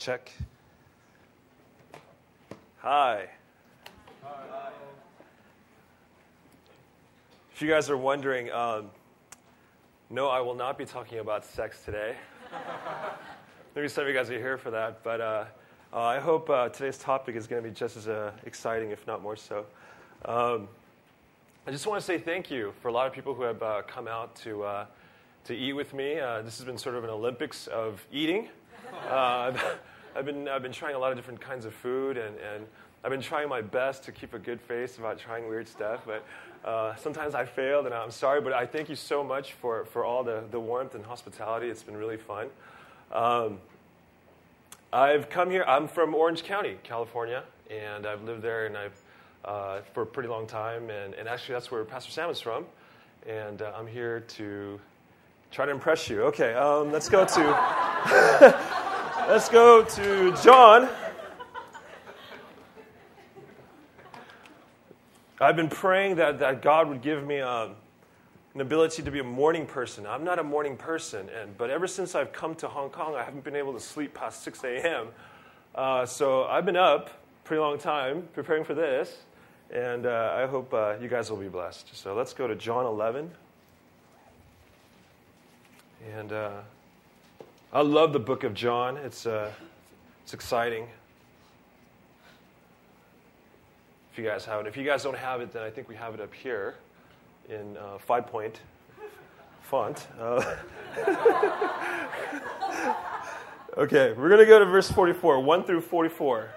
check. Hi. Hi. If you guys are wondering, no, I will not be talking about sex today. Maybe some of you guys are here for that, but I hope today's topic is going to be just as exciting, if not more so. I just want to say thank you for a lot of people who have come out to eat with me. This has been sort of an Olympics of eating. I've been trying a lot of different kinds of food, and I've been trying my best to keep a good face about trying weird stuff, but sometimes I failed, and I'm sorry, but I thank you so much for all the warmth and hospitality. It's been really fun. I've come here. I'm from Orange County, California, and I've lived there and for a pretty long time, and actually that's where Pastor Sam is from, and I'm here to try to impress you. Okay, let's go to let's go to John. I've been praying that God would give me an ability to be a morning person. I'm not a morning person, but ever since I've come to Hong Kong, I haven't been able to sleep past 6 a.m. So I've been up a pretty long time preparing for this, and I hope you guys will be blessed. So let's go to John 11. And I love the book of John. It's exciting. If you guys have it. If you guys don't have it, then I think we have it up here in 5-point font. Okay, we're going to go to verse 44, 1 through 44.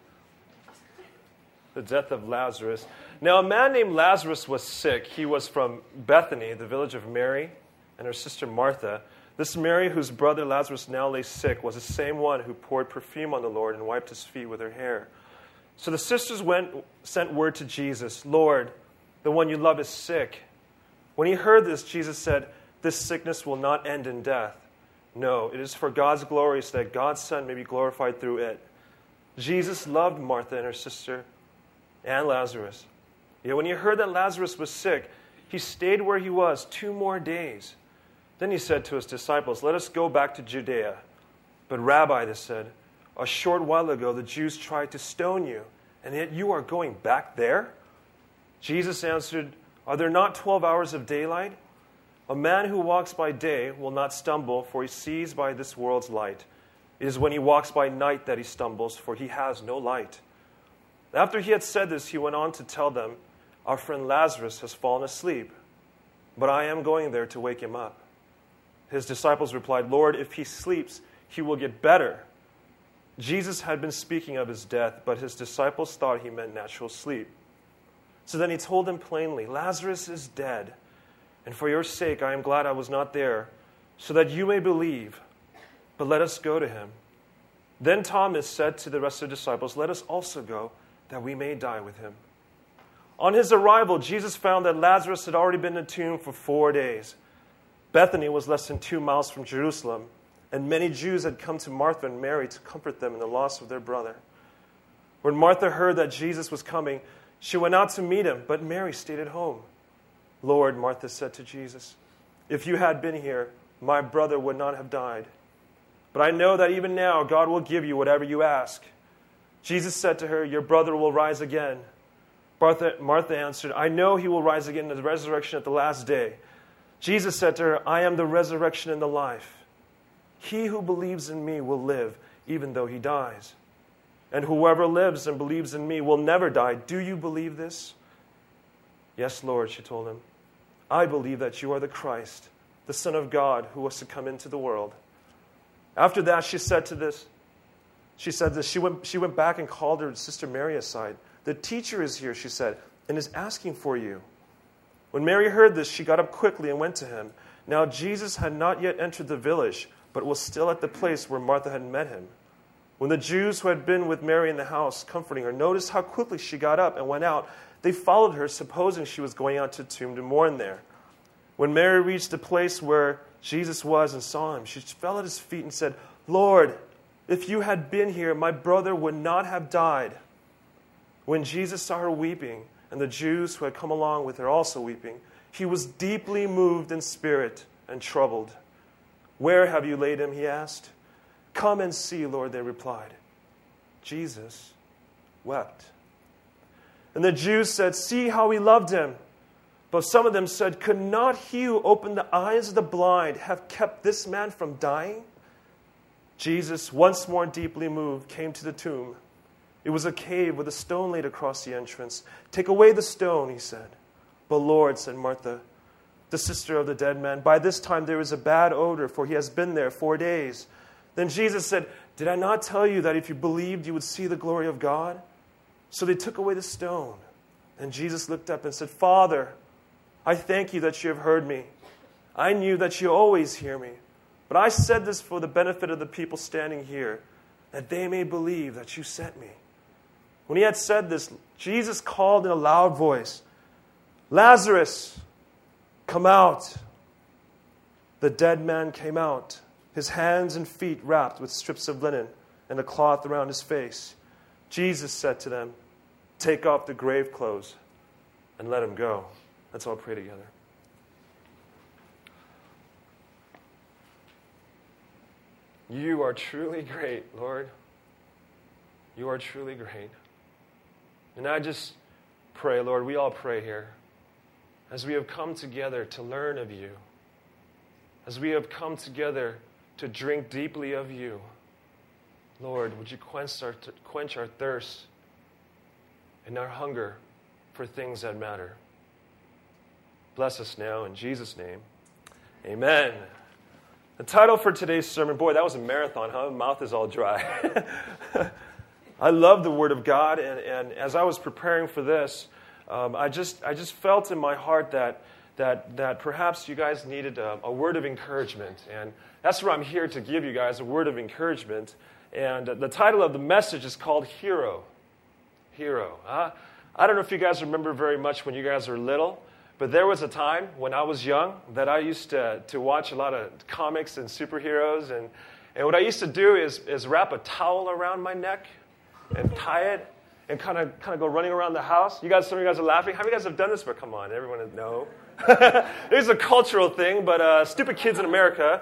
The death of Lazarus. Now a man named Lazarus was sick. He was from Bethany, the village of Mary and her sister Martha. This Mary, whose brother Lazarus now lay sick, was the same one who poured perfume on the Lord and wiped his feet with her hair. So the sisters sent word to Jesus, "Lord, the one you love is sick." When he heard this, Jesus said, "This sickness will not end in death. No, it is for God's glory, so that God's Son may be glorified through it." Jesus loved Martha and her sister and Lazarus. Yet when he heard that Lazarus was sick, he stayed where he was 2 more days. Then he said to his disciples, "Let us go back to Judea." "But Rabbi," they said, "a short while ago the Jews tried to stone you, and yet you are going back there?" Jesus answered, "Are there not 12 hours of daylight? A man who walks by day will not stumble, for he sees by this world's light. It is when he walks by night that he stumbles, for he has no light." After he had said this, he went on to tell them, "Our friend Lazarus has fallen asleep, but I am going there to wake him up." His disciples replied, "Lord, if he sleeps, he will get better." Jesus had been speaking of his death, but his disciples thought he meant natural sleep. So then he told them plainly, "Lazarus is dead, and for your sake I am glad I was not there, so that you may believe. But let us go to him." Then Thomas said to the rest of the disciples, "Let us also go, that we may die with him." On his arrival, Jesus found that Lazarus had already been in the tomb for 4 days. Bethany was less than 2 miles from Jerusalem, and many Jews had come to Martha and Mary to comfort them in the loss of their brother. When Martha heard that Jesus was coming, she went out to meet him, but Mary stayed at home. "Lord," Martha said to Jesus, "if you had been here, my brother would not have died. But I know that even now God will give you whatever you ask." Jesus said to her, "Your brother will rise again." Martha answered, "I know he will rise again in the resurrection at the last day." Jesus said to her, "I am the resurrection and the life. He who believes in me will live, even though he dies. And whoever lives and believes in me will never die. Do you believe this?" "Yes, Lord," she told him. "I believe that you are the Christ, the Son of God, who was to come into the world." After that, she went back and called her sister Mary aside. "The teacher is here," she said, "and is asking for you." When Mary heard this, she got up quickly and went to him. Now Jesus had not yet entered the village, but was still at the place where Martha had met him. When the Jews who had been with Mary in the house, comforting her, noticed how quickly she got up and went out, they followed her, supposing she was going out to the tomb to mourn there. When Mary reached the place where Jesus was and saw him, she fell at his feet and said, "Lord, if you had been here, my brother would not have died." When Jesus saw her weeping, and the Jews who had come along with her also weeping, he was deeply moved in spirit and troubled. "Where have you laid him?" he asked. Come and see, Lord, they replied. Jesus wept. And the Jews said, see how he loved him. But some of them said, could not he who opened the eyes of the blind have kept this man from dying? Jesus, once more deeply moved, came to the tomb. It was a cave with a stone laid across the entrance. Take away the stone, he said. But Lord, said Martha, the sister of the dead man, by this time there is a bad odor, for he has been there 4 days. Then Jesus said, did I not tell you that if you believed, you would see the glory of God? So they took away the stone. And Jesus looked up and said, Father, I thank you that you have heard me. I knew that you always hear me. But I said this for the benefit of the people standing here, that they may believe that you sent me. When he had said this, Jesus called in a loud voice, Lazarus, come out. The dead man came out, his hands and feet wrapped with strips of linen and a cloth around his face. Jesus said to them, take off the grave clothes and let him go. Let's all pray together. You are truly great, Lord. You are truly great. And I just pray, Lord, we all pray here, as we have come together to learn of you, as we have come together to drink deeply of you, Lord, would you quench our thirst and our hunger for things that matter. Bless us now in Jesus' name. Amen. The title for today's sermon, boy, that was a marathon, huh? My mouth is all dry. I love the Word of God, and as I was preparing for this, I just felt in my heart that perhaps you guys needed a word of encouragement, and that's where I'm here to give you guys a word of encouragement. And the title of the message is called Hero. Hero. I don't know if you guys remember very much when you guys were little, but there was a time when I was young that I used to watch a lot of comics and superheroes, and what I used to do is wrap a towel around my neck and tie it and kind of go running around the house. Some of you guys are laughing. How many of you guys have done this? But come on, everyone no. It's a cultural thing, but stupid kids in America,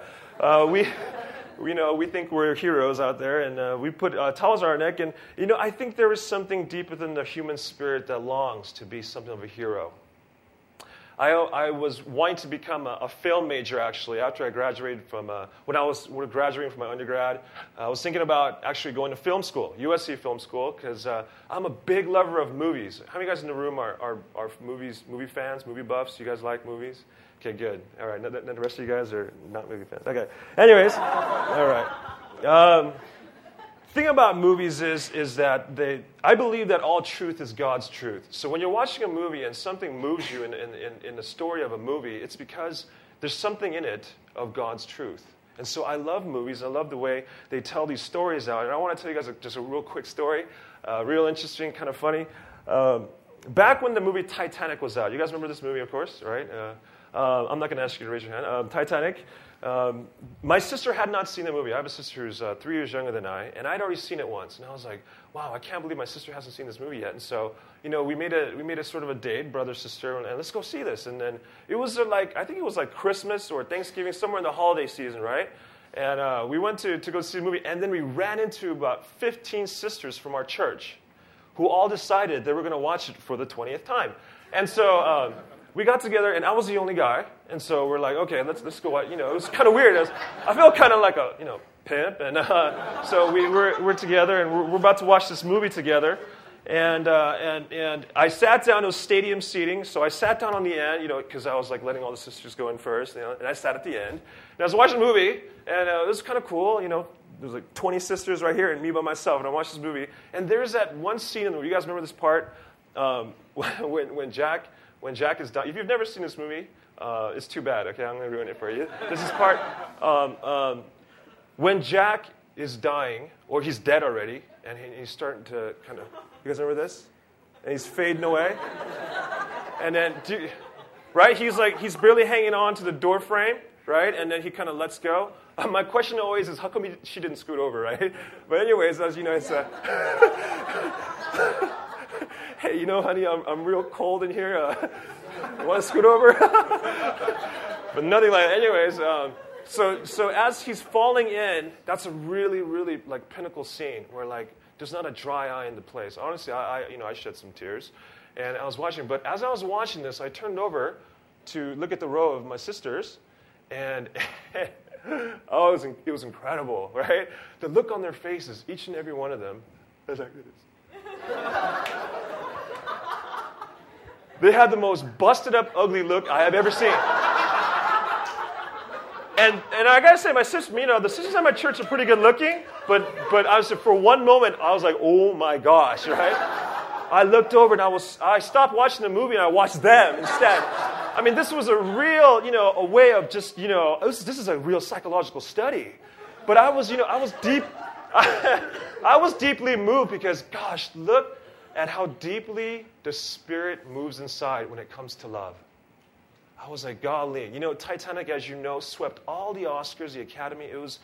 we think we're heroes out there, and we put towels on our neck. And, I think there is something deep within the human spirit that longs to be something of a hero. I was wanting to become a film major, actually, after I graduated when I was graduating from my undergrad. I was thinking about actually going to film school, USC Film School, because I'm a big lover of movies. How many of you guys in the room are movie fans, movie buffs? You guys like movies? Okay, good. All right, the rest of you guys are not movie fans. Okay. Anyways, all right. The thing about movies is that I believe that all truth is God's truth. So when you're watching a movie and something moves you in the story of a movie, it's because there's something in it of God's truth. And so I love movies. I love the way they tell these stories out. And I want to tell you guys just a real quick story, real interesting, kind of funny. Back when the movie Titanic was out, you guys remember this movie, of course, right? I'm not going to ask you to raise your hand. Titanic. My sister had not seen the movie. I have a sister who's 3 years younger than I, and I'd already seen it once. And I was like, wow, I can't believe my sister hasn't seen this movie yet. And so, we made a sort of a date, brother, sister, and let's go see this. And then it was I think it was like Christmas or Thanksgiving, somewhere in the holiday season, right? And we went to go see the movie, and then we ran into about 15 sisters from our church who all decided they were going to watch it for the 20th time. And so we got together, and I was the only guy. And so we're like, okay, let's go. It was kind of weird. I felt kind of like a pimp, and so we're together, and we're about to watch this movie together. And I sat down. It was stadium seating, so I sat down on the end, because I was like letting all the sisters go in first, and I sat at the end. And I was watching the movie, and it was kind of cool, There's like 20 sisters right here, and me by myself, and I watched this movie. And there's that one scene in the movie. You guys remember this part when Jack is dying? If you've never seen this movie, it's too bad. Okay, I'm going to ruin it for you. There's this part when Jack is dying, or he's dead already, and he's starting to kind of. You guys remember this? And he's fading away, and then right, he's barely hanging on to the door frame, right, and then he kind of lets go. My question always is, how come she didn't scoot over, right? But anyways, as you know, it's hey, honey, I'm real cold in here. Want to scoot over? But nothing like that. Anyways, So as he's falling in, that's a really, really like pinnacle scene where like there's not a dry eye in the place. Honestly, I shed some tears, and I was watching. But as I was watching this, I turned over to look at the row of my sisters, and it was incredible, right? The look on their faces, each and every one of them, was like this. They had the most busted up, ugly look I have ever seen. And I gotta say, my sister, the sisters at my church are pretty good looking, but for one moment, I was like, oh my gosh, right? I looked over and I stopped watching the movie and I watched them instead. I mean, this was a real, a way of just, this is a real psychological study. But I was deeply moved because, gosh, look at how deeply the Spirit moves inside when it comes to love. I was like, golly, Titanic, as you know, swept all the Oscars, the Academy. It was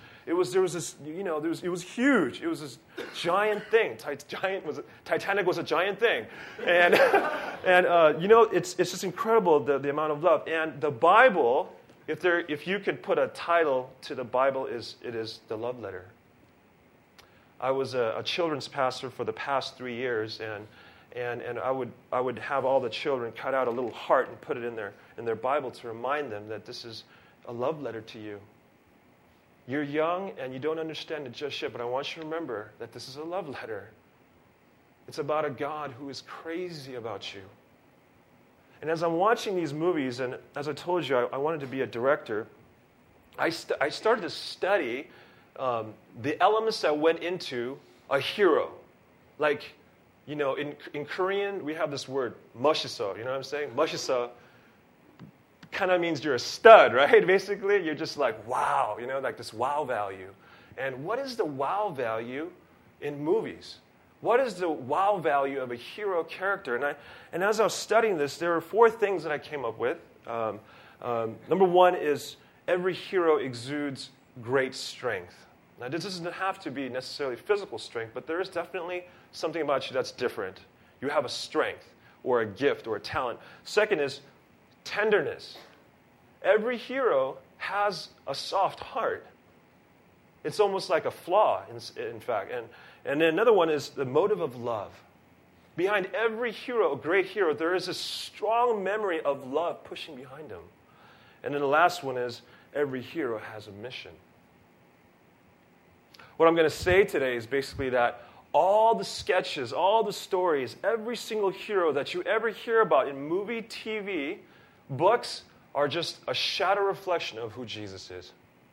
huge. It was this giant thing. Titanic was a giant thing, and it's just incredible the amount of love. And the Bible, if you could put a title to the Bible, it is the love letter. I was a children's pastor for the past 3 years, and I would have all the children cut out a little heart and put it in their Bible to remind them that this is a love letter to you. You're young and you don't understand it just yet, but I want you to remember that this is a love letter. It's about a God who is crazy about you. And as I'm watching these movies, and as I told you, I wanted to be a director, I started to study the elements that went into a hero. Like, in Korean, we have this word, 멋있어. You know what I'm saying? 멋있어 kind of means you're a stud, right? Basically, you're just like, wow, like this wow value. And what is the wow value in movies? What is the wow value of a hero character? And as I was studying this, there are 4 things that I came up with. Number 1 is every hero exudes great strength. Now, this doesn't have to be necessarily physical strength, but there is definitely something about you that's different. You have a strength or a gift or a talent. Second is tenderness. Every hero has a soft heart. It's almost like a flaw, in fact. And then another one is the motive of love. Behind every hero, a great hero, there is a strong memory of love pushing behind him. And then the last one is every hero has a mission. What I'm going to say today is basically that all the sketches, all the stories, every single hero that you ever hear about in movie, TV, books are just a shadow reflection of who Jesus is.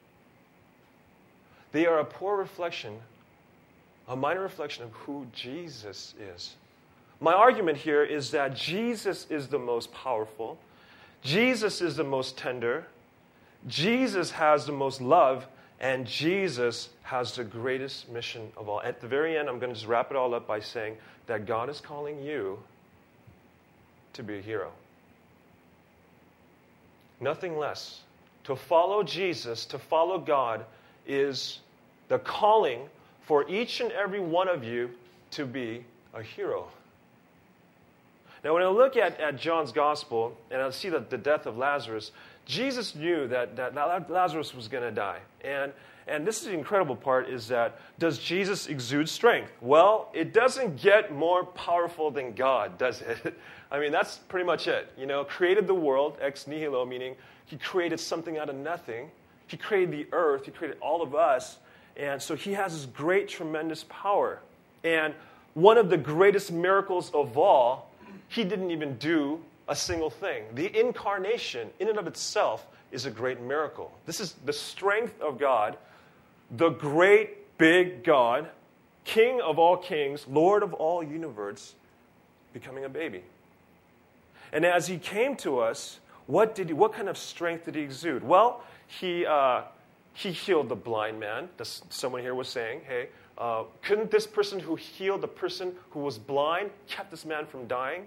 They are a poor reflection, a minor reflection of who Jesus is. My argument here is that Jesus is the most powerful. Jesus is the most tender. Jesus has the most love. And Jesus has the greatest mission of all. At the very end, I'm going to just wrap it all up by saying that God is calling you to be a hero. Nothing less. To follow Jesus, to follow God, is the calling for each and every one of you to be a hero. Now, when I look at John's gospel and I see the death of Lazarus, Jesus knew that Lazarus was going to die. And this is the incredible part, is that does Jesus exude strength? Well, it doesn't get more powerful than God, does it? I mean, that's pretty much it. Created the world, ex nihilo, meaning he created something out of nothing. He created the earth. He created all of us. And so he has this great, tremendous power. And one of the greatest miracles of all, he didn't even do a single thing. The incarnation, in and of itself, is a great miracle. This is the strength of God, the great, big God, King of all kings, Lord of all universe, becoming a baby. And as he came to us, what kind of strength did he exude? Well, he healed the blind man. Someone here was saying, hey, couldn't this person who healed the person who was blind kept this man from dying?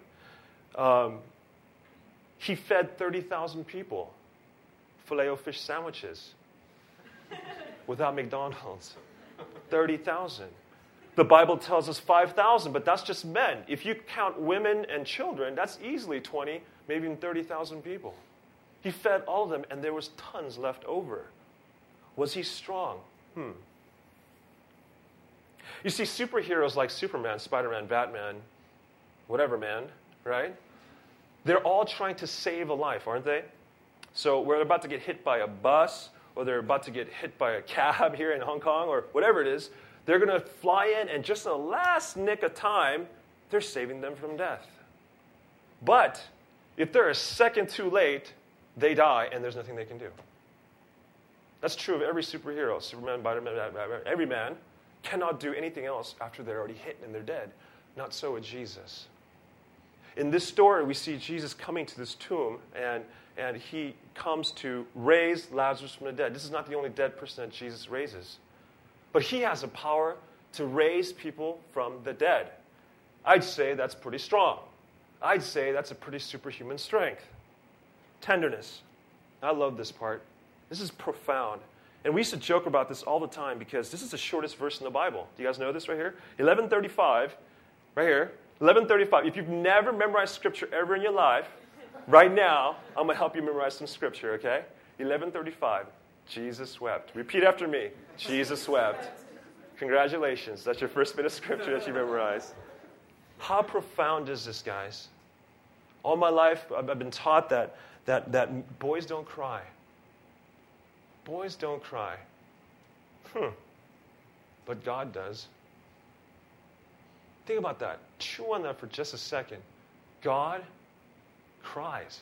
He fed 30,000 people, Filet-O-Fish sandwiches, without McDonald's. 30,000. The Bible tells us 5,000, but that's just men. If you count women and children, that's easily 20, maybe even 30,000 people. He fed all of them, and there was tons left over. Was he strong? You see, superheroes like Superman, Spider-Man, Batman, whatever man, right? They're all trying to save a life, aren't they? So we're about to get hit by a bus, or they're about to get hit by a cab here in Hong Kong, or whatever it is. They're going to fly in, and just in the last nick of time, they're saving them from death. But if they're a second too late, they die, and there's nothing they can do. That's true of every superhero. Superman, Spider-Man, every man cannot do anything else after they're already hit and they're dead. Not so with Jesus. In this story, we see Jesus coming to this tomb, and he comes to raise Lazarus from the dead. This is not the only dead person that Jesus raises. But he has the power to raise people from the dead. I'd say that's pretty strong. I'd say that's a pretty superhuman strength. Tenderness. I love this part. This is profound. And we used to joke about this all the time because this is the shortest verse in the Bible. Do you guys know this right here? 1135, right here. 1135. If you've never memorized Scripture ever in your life, right now, I'm going to help you memorize some Scripture, okay? 1135. Jesus wept. Repeat after me. Jesus wept. Congratulations. That's your first bit of Scripture that you memorized. How profound is this, guys? All my life, I've been taught that boys don't cry. Boys don't cry. But God does. Think about that. Chew on that for just a second. God cries.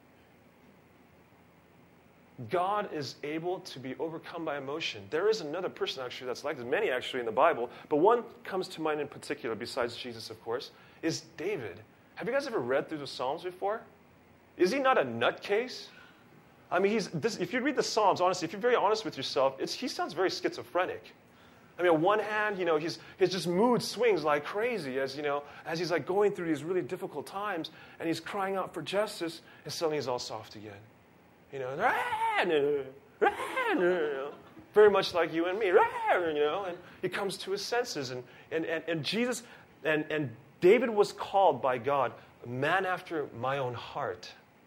God is able to be overcome by emotion. There is another person actually that's like this, many actually in the Bible, but one comes to mind in particular, besides Jesus, of course, is David. Have you guys ever read through the Psalms before? Is he not a nutcase? I mean, if you read the Psalms, honestly, if you're very honest with yourself, he sounds very schizophrenic. I mean, on one hand, his just mood swings like crazy as he's like going through these really difficult times, and he's crying out for justice, and suddenly he's all soft again. Very much like you and me, and he comes to his senses, and Jesus, and David was called by God a man after my own heart.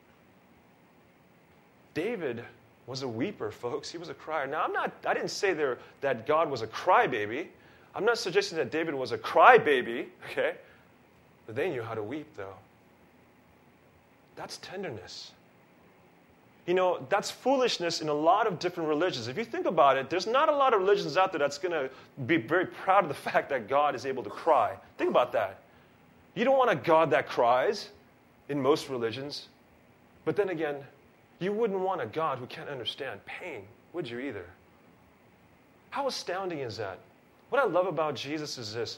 David was a weeper, folks. He was a crier. Now, I didn't say that God was a crybaby. I'm not suggesting that David was a crybaby, okay? But they knew how to weep, though. That's tenderness. That's foolishness in a lot of different religions. If you think about it, there's not a lot of religions out there that's going to be very proud of the fact that God is able to cry. Think about that. You don't want a God that cries in most religions. But then again, you wouldn't want a God who can't understand pain, would you either? How astounding is that? What I love about Jesus is this.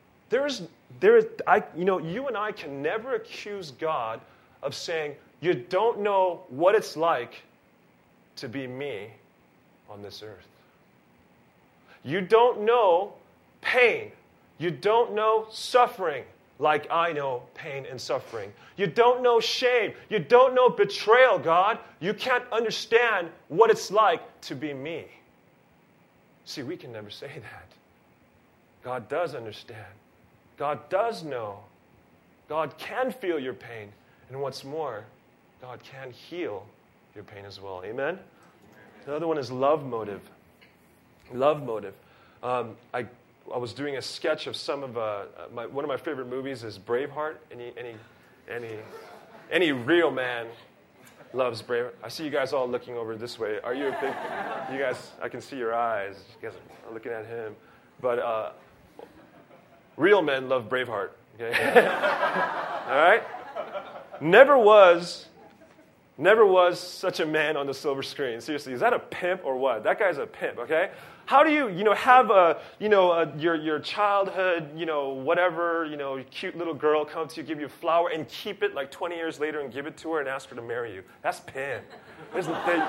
You and I can never accuse God of saying, you don't know what it's like to be me on this earth. You don't know pain. You don't know suffering like I know pain and suffering. You don't know shame. You don't know betrayal, God. You can't understand what it's like to be me. See, we can never say that. God does understand. God does know. God can feel your pain. And what's more, God can heal your pain as well. Amen? The other one is love motive. Love motive. I was doing a sketch of some of one of my favorite movies is Braveheart. Any real man loves Braveheart. I see you guys all looking over this way. Are you a big? You guys, I can see your eyes. You guys are looking at him. But real men love Braveheart. Okay. All right. Never was such a man on the silver screen. Seriously, is that a pimp or what? That guy's a pimp, okay? How do you have your childhood, whatever, cute little girl come to you, give you a flower, and keep it like 20 years later and give it to her and ask her to marry you? That's pimp. When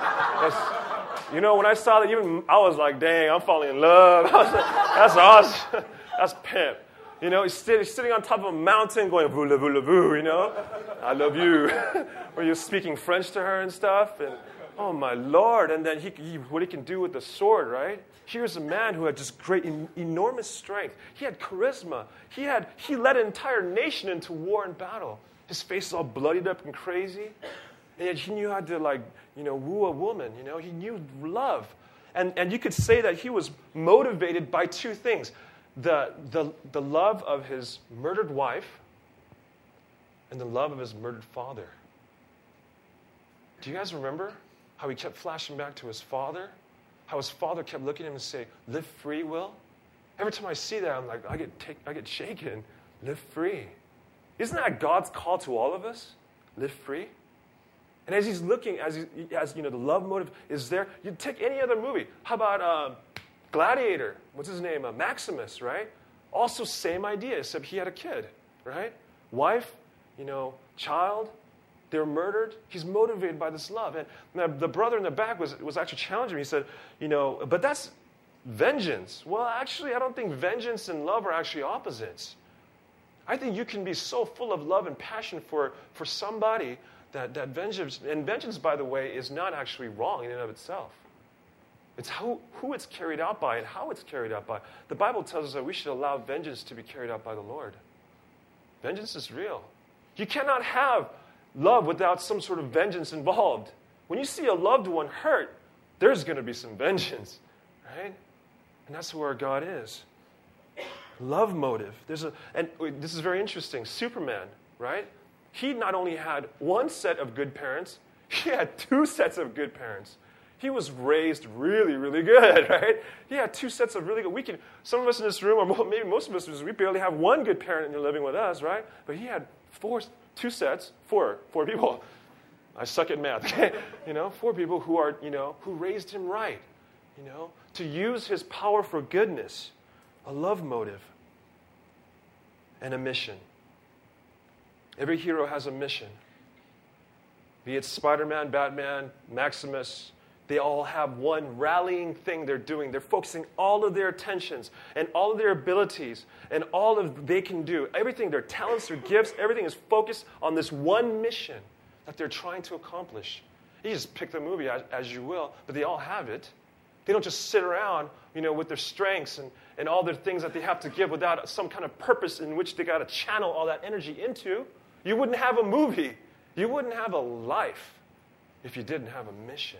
I saw that, even I was like, dang, I'm falling in love. I was like, that's awesome. That's pimp. He's sitting on top of a mountain going, voulez-vous, I love you. Or you're speaking French to her and stuff. And, oh, my Lord. And then what he can do with the sword, right? Here's a man who had just great, enormous strength. He had charisma. He led an entire nation into war and battle. His face is all bloodied up and crazy. And yet he knew how to, woo a woman, He knew love. And you could say that he was motivated by two things. The love of his murdered wife and the love of his murdered father. Do you guys remember how he kept flashing back to his father? How his father kept looking at him and saying, live free, Will? Every time I see that, I'm like, I get shaken. Live free. Isn't that God's call to all of us? Live free. And as he's looking, as the love motive is there, you take any other movie. How about Gladiator? What's his name? Maximus, right? Also same idea, except he had a kid, right? Wife, child, they were murdered. He's motivated by this love. And the brother in the back was actually challenging me. He said, but that's vengeance. Well, actually, I don't think vengeance and love are actually opposites. I think you can be so full of love and passion for somebody that vengeance, and vengeance, by the way, is not actually wrong in and of itself. It's who it's carried out by and how it's carried out by. The Bible tells us that we should allow vengeance to be carried out by the Lord. Vengeance is real. You cannot have love without some sort of vengeance involved. When you see a loved one hurt, there's going to be some vengeance, right? And that's who our God is. Love motive. And this is very interesting. Superman, right? He not only had one set of good parents, he had two sets of good parents. He was raised really, really good, right? He had two sets of really good. Some of us in this room, or maybe most of us, we barely have one good parent living with us, right? But he had four people. I suck at math, okay? 4 people who raised him right, to use his power for goodness, a love motive, and a mission. Every hero has a mission. Be it Spider-Man, Batman, Maximus, they all have one rallying thing they're doing. They're focusing all of their attentions and all of their abilities and all of they can do. Everything, their talents, their gifts, everything is focused on this one mission that they're trying to accomplish. You just pick the movie as you will, but they all have it. They don't just sit around, with their strengths and all their things that they have to give without some kind of purpose in which they got to channel all that energy into. You wouldn't have a movie. You wouldn't have a life if you didn't have a mission.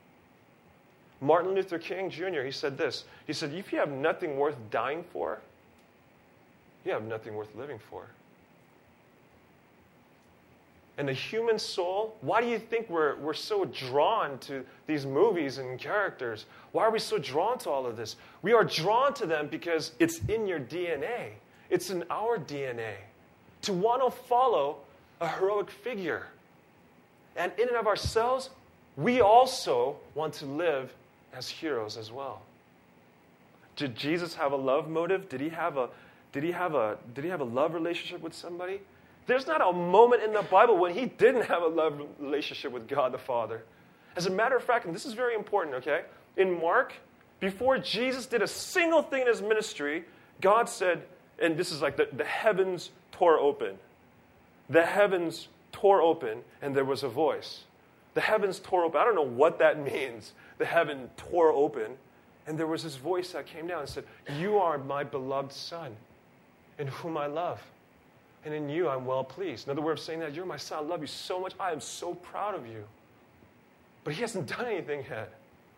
Martin Luther King Jr., he said this. He said, if you have nothing worth dying for, you have nothing worth living for. And the human soul, why do you think we're so drawn to these movies and characters? Why are we so drawn to all of this? We are drawn to them because it's in your DNA. It's in our DNA. To want to follow a heroic figure. And in and of ourselves, we also want to live as heroes as well. Did Jesus have a love motive? Did he have a love relationship with somebody? There's not a moment in the Bible when he didn't have a love relationship with God the Father. As a matter of fact, and this is very important, okay? In Mark, before Jesus did a single thing in his ministry, God said, and this is like the heavens tore open. The heavens tore open, and there was a voice. The heavens tore open. I don't know what that means. The heaven tore open, and there was this voice that came down and said, you are my beloved Son, in whom I love. And in you I'm well pleased. Another way of saying that, you're my son, I love you so much, I am so proud of you. But he hasn't done anything yet.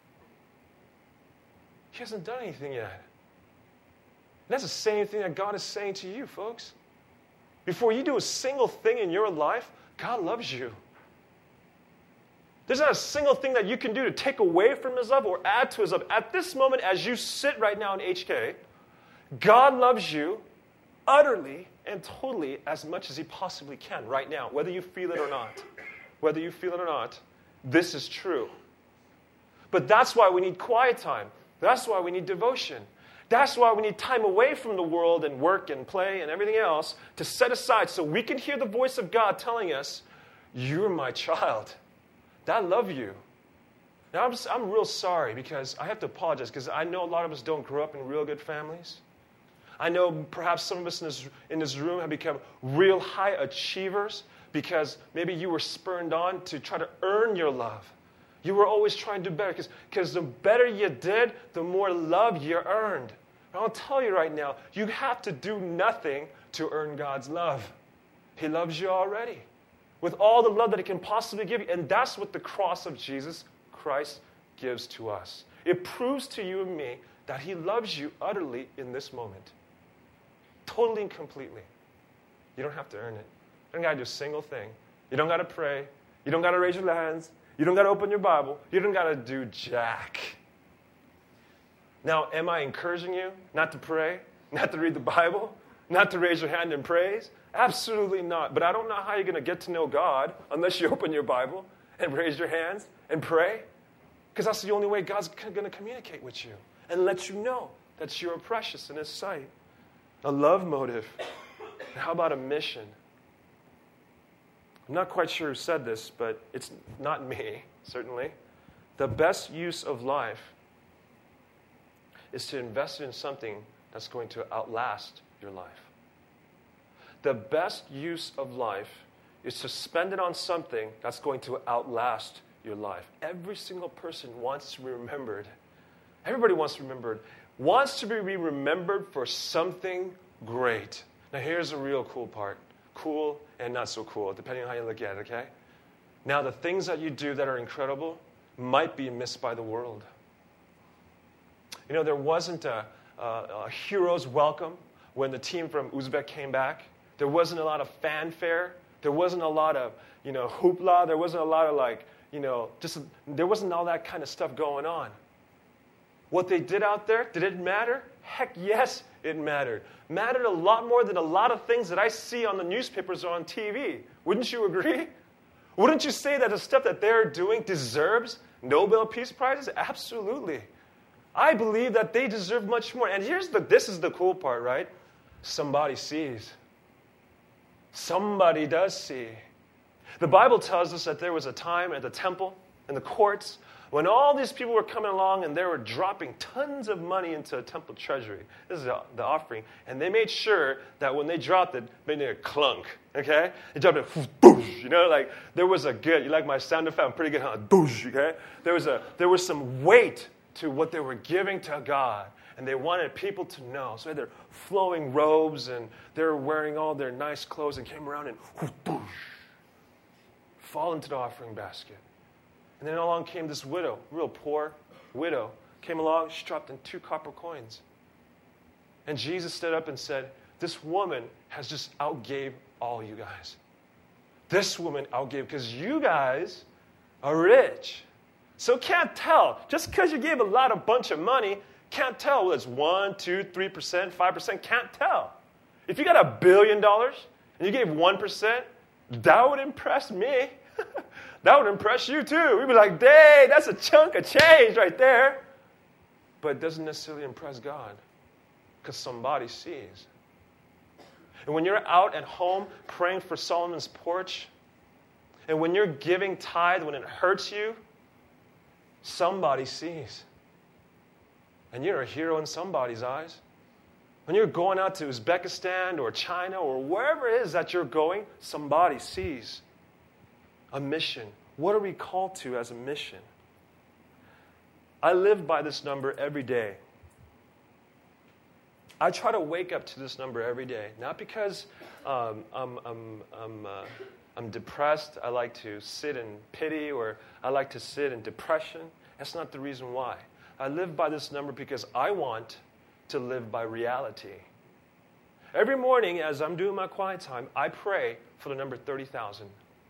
He hasn't done anything yet. And that's the same thing that God is saying to you, folks. Before you do a single thing in your life, God loves you. There's not a single thing that you can do to take away from his love or add to his love. At this moment, as you sit right now in HK, God loves you utterly and totally as much as he possibly can right now, whether you feel it or not. Whether you feel it or not, this is true. But that's why we need quiet time. That's why we need devotion. That's why we need time away from the world and work and play and everything else to set aside so we can hear the voice of God telling us, you're my child. I love you. Now, I'm real sorry because I have to apologize because I know a lot of us don't grow up in real good families. I know perhaps some of us in this room have become real high achievers because maybe you were spurred on to try to earn your love. You were always trying to do better because the better you did, the more love you earned. And I'll tell you right now, you have to do nothing to earn God's love. He loves you already with all the love that he can possibly give you. And that's what the cross of Jesus Christ gives to us. It proves to you and me that he loves you utterly in this moment. Totally and completely. You don't have to earn it. You don't got to do a single thing. You don't got to pray. You don't got to raise your hands. You don't got to open your Bible. You don't got to do jack. Now, am I encouraging you not to pray, not to read the Bible, not to raise your hand in praise? Absolutely not. But I don't know how you're going to get to know God unless you open your Bible and raise your hands and pray. Because that's the only way God's going to communicate with you and let you know that you're precious in his sight. A love motive. And how about a mission? I'm not quite sure who said this, but it's not me, certainly. The best use of life is to invest in something that's going to outlast your life. The best use of life is to spend it on something that's going to outlast your life. Every single person wants to be remembered. Everybody wants to be remembered. Wants to be remembered for something great. Now here's the real cool part. Cool and not so cool, depending on how you look at it, okay? Now the things that you do that are incredible might be missed by the world. You know, there wasn't a hero's welcome when the team from Uzbek came back. There wasn't a lot of fanfare. There wasn't a lot of, hoopla. There wasn't a lot of there wasn't all that kind of stuff going on. What they did out there, did it matter? Heck yes, it mattered. Mattered a lot more than a lot of things that I see on the newspapers or on TV. Wouldn't you agree? Wouldn't you say that the stuff that they're doing deserves Nobel Peace Prizes? Absolutely. I believe that they deserve much more. And this is the cool part, right? Somebody sees. Somebody does see. The Bible tells us that there was a time at the temple, in the courts, when all these people were coming along and they were dropping tons of money into a temple treasury. This is the offering. And they made sure that when they dropped it, made it a clunk, okay? They dropped it, boosh, like there was a good, you like my sound effect? I'm pretty good, huh? Boosh, okay? There was some weight to what they were giving to God. And they wanted people to know. So they had their flowing robes and they were wearing all their nice clothes and came around and boosh, fall into the offering basket. And then along came this widow, real poor widow, came along, she dropped in 2 copper coins. And Jesus stood up and said, this woman has just outgave all you guys. This woman outgave because you guys are rich. So can't tell. Just because you gave a bunch of money, can't tell whether it's 1%, 2%, 3%, 5%, can't tell. If you got $1 billion and you gave 1%, that would impress me. That would impress you too. We'd be like, dang, that's a chunk of change right there. But it doesn't necessarily impress God because somebody sees. And when you're out at home praying for Solomon's porch, and when you're giving tithe when it hurts you, somebody sees. And you're a hero in somebody's eyes. When you're going out to Uzbekistan or China or wherever it is that you're going, somebody sees. A mission. What are we called to as a mission? I live by this number every day. I try to wake up to this number every day. Not because I'm depressed. I like to sit in pity or I like to sit in depression. That's not the reason why. I live by this number because I want to live by reality. Every morning as I'm doing my quiet time, I pray for the number 30,000.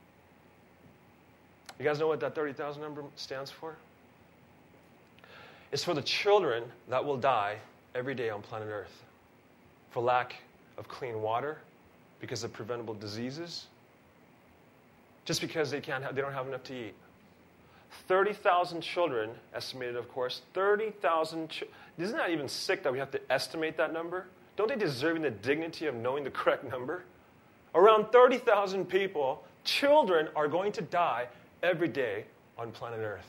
You guys know what that 30,000 number stands for? It's for the children that will die every day on planet Earth for lack of clean water, because of preventable diseases, just because they don't have enough to eat. 30,000 children, estimated of course, 30,000 Isn't that even sick that we have to estimate that number? Don't they deserve the dignity of knowing the correct number? Around 30,000 people, children, are going to die every day on planet Earth.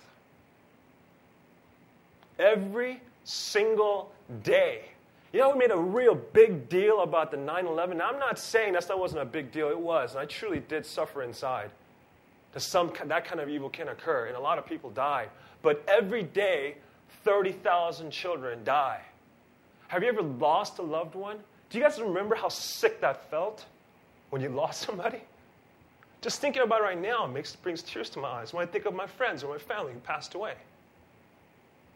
Every single day. You know, we made a real big deal about the 9/11. Now, I'm not saying that wasn't a big deal. It was, and I truly did suffer inside. That kind of evil can occur, and a lot of people died. But every day, 30,000 children die. Have you ever lost a loved one? Do you guys remember how sick that felt when you lost somebody? Just thinking about it right now brings tears to my eyes when I think of my friends or my family who passed away.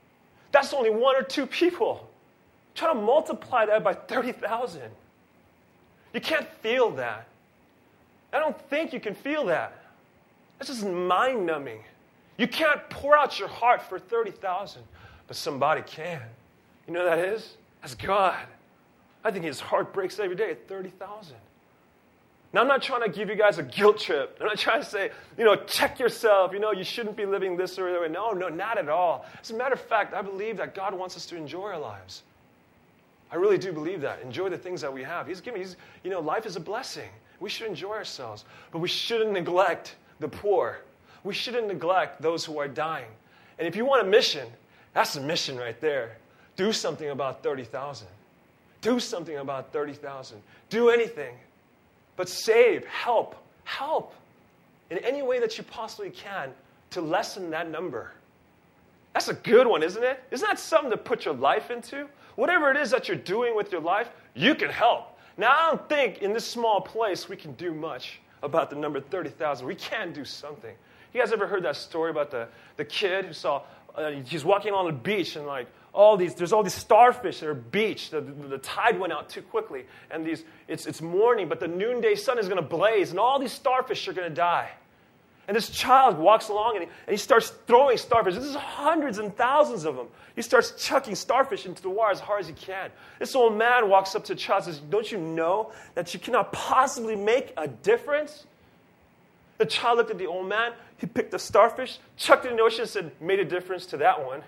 That's only 1 or 2 people. Try to multiply that by 30,000. You can't feel that. I don't think you can feel that. That's just mind-numbing. You can't pour out your heart for 30,000, but somebody can. You know who that is? That's God. I think his heart breaks every day at 30,000. Now, I'm not trying to give you guys a guilt trip. I'm not trying to say, check yourself. You shouldn't be living this or that way. No, not at all. As a matter of fact, I believe that God wants us to enjoy our lives. I really do believe that. Enjoy the things that we have. Life is a blessing. We should enjoy ourselves. But we shouldn't neglect the poor. We shouldn't neglect those who are dying. And if you want a mission, that's a mission right there. Do something about 30,000. Do something about 30,000. Do anything. But save, help in any way that you possibly can to lessen that number. That's a good one, isn't it? Isn't that something to put your life into? Whatever it is that you're doing with your life, you can help. Now, I don't think in this small place we can do much about the number 30,000. We can do something. You guys ever heard that story about the kid who saw, he's walking on the beach and there's all these starfish that are beached. The tide went out too quickly. And it's morning, but the noonday sun is going to blaze, and all these starfish are going to die. And this child walks along, and he starts throwing starfish. This is hundreds and thousands of them. He starts chucking starfish into the water as hard as he can. This old man walks up to the child and says, don't you know that you cannot possibly make a difference? The child looked at the old man. He picked a starfish, chucked it in the ocean, and said, made a difference to that one.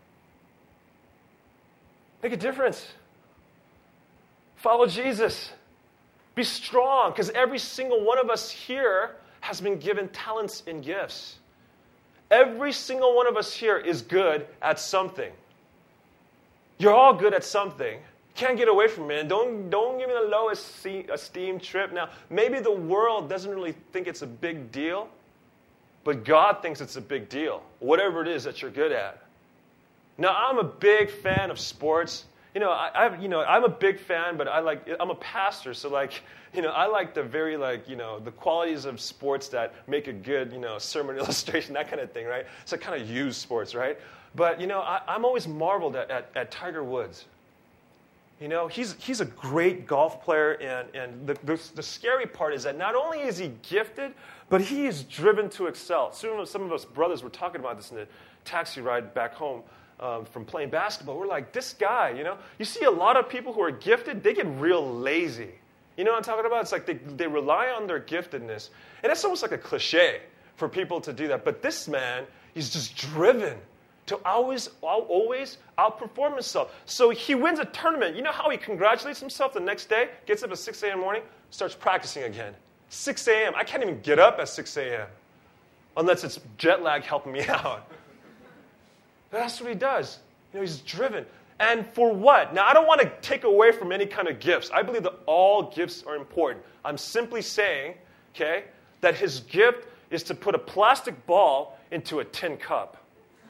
Make a difference. Follow Jesus. Be strong, because every single one of us here has been given talents and gifts. Every single one of us here is good at something. You're all good at something. Can't get away from it. And don't give me the low esteem trip. Now, maybe the world doesn't really think it's a big deal, but God thinks it's a big deal, whatever it is that you're good at. Now, I'm a big fan of sports. I'm a big fan, but I'm a pastor, so I like the very the qualities of sports that make a good sermon illustration, that kind of thing, right? So I kind of use sports, right? But I'm always marveled at Tiger Woods. He's a great golf player, and the scary part is that not only is he gifted, but he is driven to excel. Some of us brothers were talking about this in the taxi ride back home. From playing basketball, we're like, this guy, you see a lot of people who are gifted, they get real lazy. You know what I'm talking about? It's like they rely on their giftedness. And it's almost like a cliche for people to do that. But this man, he's just driven to always outperform himself. So he wins a tournament. You know how he congratulates himself the next day? Gets up at 6 a.m. morning, starts practicing again. 6 a.m. I can't even get up at 6 a.m. unless it's jet lag helping me out. But that's what he does. He's driven. And for what? Now, I don't want to take away from any kind of gifts. I believe that all gifts are important. I'm simply saying, that his gift is to put a plastic ball into a tin cup.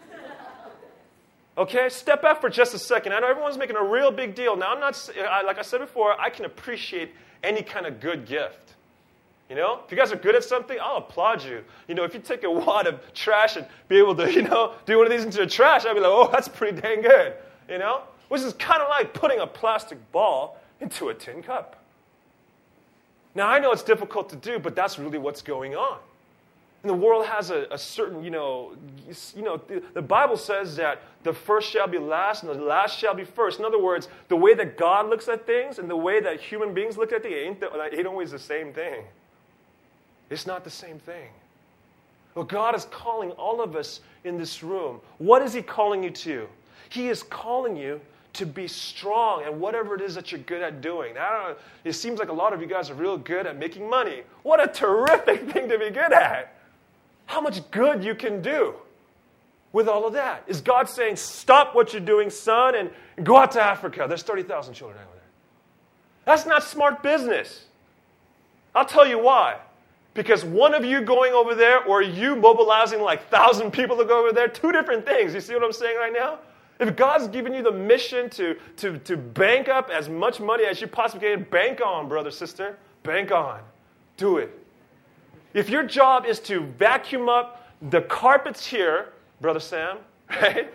Okay? Step back for just a second. I know everyone's making a real big deal. Now, like I said before, I can appreciate any kind of good gift. If you guys are good at something, I'll applaud you. If you take a wad of trash and be able to, do one of these into the trash, I'd be like, oh, that's pretty dang good. Which is kind of like putting a plastic ball into a tin cup. Now, I know it's difficult to do, but that's really what's going on. And the world has a certain, the Bible says that the first shall be last and the last shall be first. In other words, the way that God looks at things and the way that human beings look at things ain't always the same thing. It's not the same thing. Well, God is calling all of us in this room. What is he calling you to? He is calling you to be strong at whatever it is that you're good at doing. It seems like a lot of you guys are real good at making money. What a terrific thing to be good at. How much good you can do with all of that. Is God saying, stop what you're doing, son, and go out to Africa? There's 30,000 children over there. That's not smart business. I'll tell you why. Because one of you going over there or you mobilizing 1,000 people to go over there, two different things. You see what I'm saying right now? If God's given you the mission to bank up as much money as you possibly can, bank on, brother, sister. Bank on. Do it. If your job is to vacuum up the carpets here, brother Sam, right?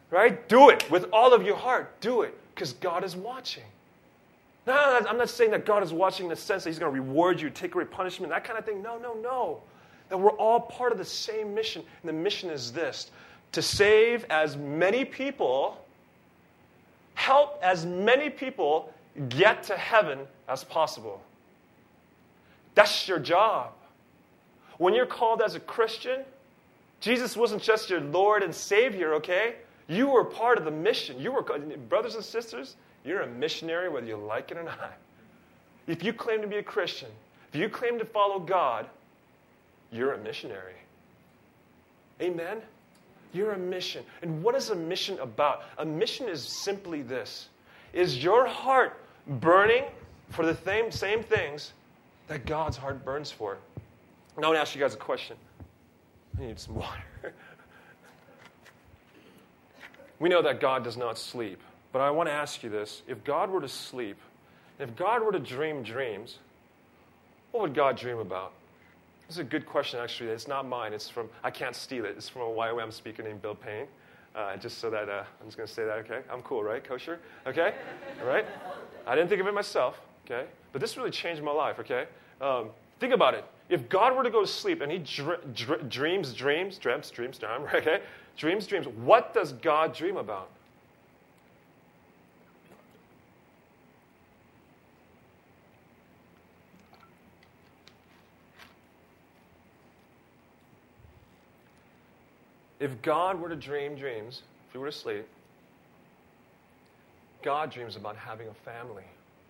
Right? Do it with all of your heart. Do it because God is watching. No, I'm not saying that God is watching in the sense that He's going to reward you, take away punishment, that kind of thing. No. That we're all part of the same mission. And the mission is this: to save as many people, help as many people get to heaven as possible. That's your job. When you're called as a Christian, Jesus wasn't just your Lord and Savior, okay? You were part of the mission. You were, brothers and sisters, you're a missionary whether you like it or not. If you claim to be a Christian, if you claim to follow God, you're a missionary. Amen? You're a mission. And what is a mission about? A mission is simply this. Is your heart burning for the same things that God's heart burns for? Now I want to ask you guys a question. I need some water. We know that God does not sleep. But I want to ask you this. If God were to sleep, if God were to dream dreams, what would God dream about? This is a good question, actually. It's not mine. It's from, I can't steal it. It's from a YWAM speaker named Bill Payne. Just so that, I'm just going to say that, okay? I'm cool, right? Kosher? Okay? All right? I didn't think of it myself, okay? But this really changed my life, okay? Think about it. If God were to go to sleep and He dreams, okay? Dreams, what does God dream about? If God were to dream dreams, if He were to sleep, God dreams about having a family.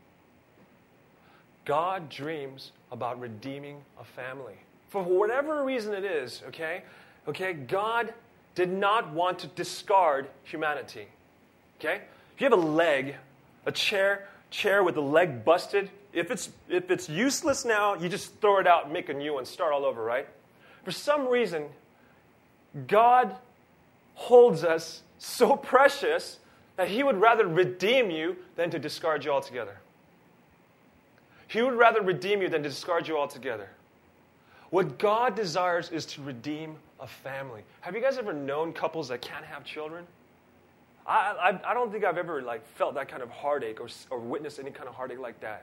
God dreams about redeeming a family. For whatever reason it is, okay, God did not want to discard humanity. Okay? If you have a leg, a chair with the leg busted, if it's useless now, you just throw it out and make a new one, start all over, right? For some reason, God holds us so precious that He would rather redeem you than to discard you altogether. He would rather redeem you than to discard you altogether. What God desires is to redeem a family. Have you guys ever known couples that can't have children? I don't think I've ever felt that kind of heartache or witnessed any kind of heartache like that.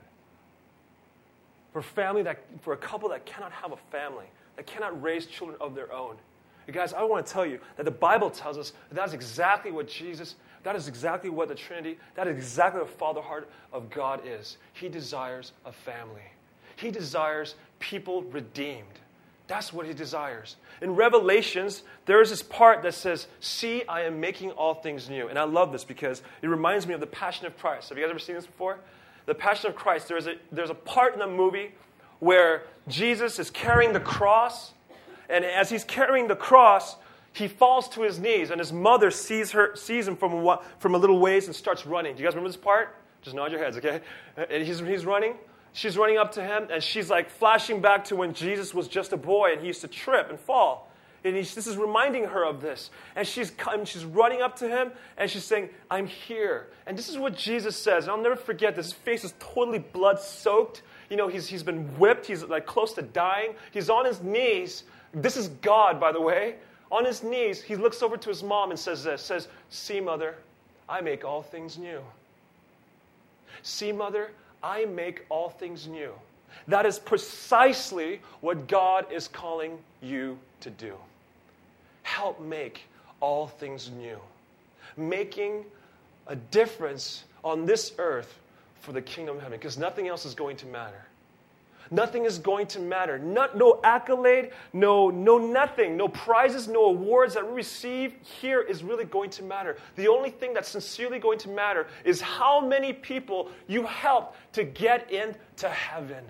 For a couple that cannot have a family, that cannot raise children of their own. You guys, I want to tell you that the Bible tells us that is exactly what Jesus, that is exactly what the Trinity, that is exactly what the Father heart of God is. He desires a family. He desires people redeemed. That's what He desires. In Revelations, there is this part that says, "See, I am making all things new." And I love this because it reminds me of the Passion of Christ. Have you guys ever seen this before? The Passion of Christ, there's a part in the movie where Jesus is carrying the cross, and as He's carrying the cross, He falls to His knees, and His mother sees him from a little ways and starts running. Do you guys remember this part? Just nod your heads, okay? And he's running. She's running up to Him, and she's flashing back to when Jesus was just a boy, and He used to trip and fall. And this is reminding her of this. And she's running up to Him, and she's saying, "I'm here." And this is what Jesus says. And I'll never forget this. His face is totally blood-soaked. You know, he's been whipped. He's close to dying. He's on his knees. This is God, by the way. On his knees, he looks over to his mom and says this, "See, Mother, I make all things new." See, Mother, I make all things new. That is precisely what God is calling you to do. Help make all things new. Making a difference on this earth for the kingdom of heaven, because nothing else is going to matter. Nothing is going to matter. No accolade, no nothing, no prizes, no awards that we receive here is really going to matter. The only thing that's sincerely going to matter is how many people you help to get into heaven.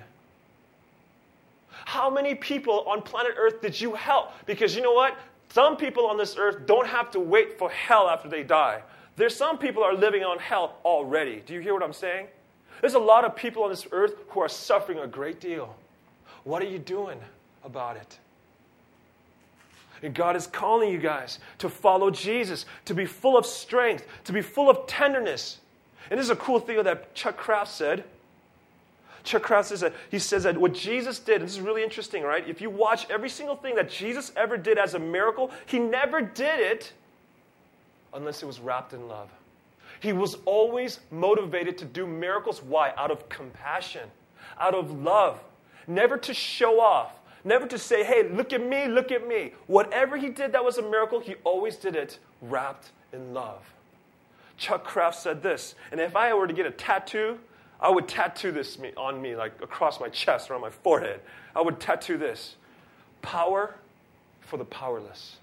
How many people on planet Earth did you help? Because you know what? Some people on this earth don't have to wait for hell after they die. There's some people are living on hell already. Do you hear what I'm saying? There's a lot of people on this earth who are suffering a great deal. What are you doing about it? And God is calling you guys to follow Jesus, to be full of strength, to be full of tenderness. And this is a cool thing that Chuck Kraft said. Chuck Kraft says that what Jesus did, and this is really interesting, right? If you watch every single thing that Jesus ever did as a miracle, He never did it unless it was wrapped in love. He was always motivated to do miracles. Why? Out of compassion, out of love. Never to show off, never to say, hey, look at me, look at me. Whatever he did that was a miracle, he always did it wrapped in love. Chuck Kraft said this, and if I were to get a tattoo, I would tattoo this on me, like across my chest or on my forehead. I would tattoo this: power for the powerless.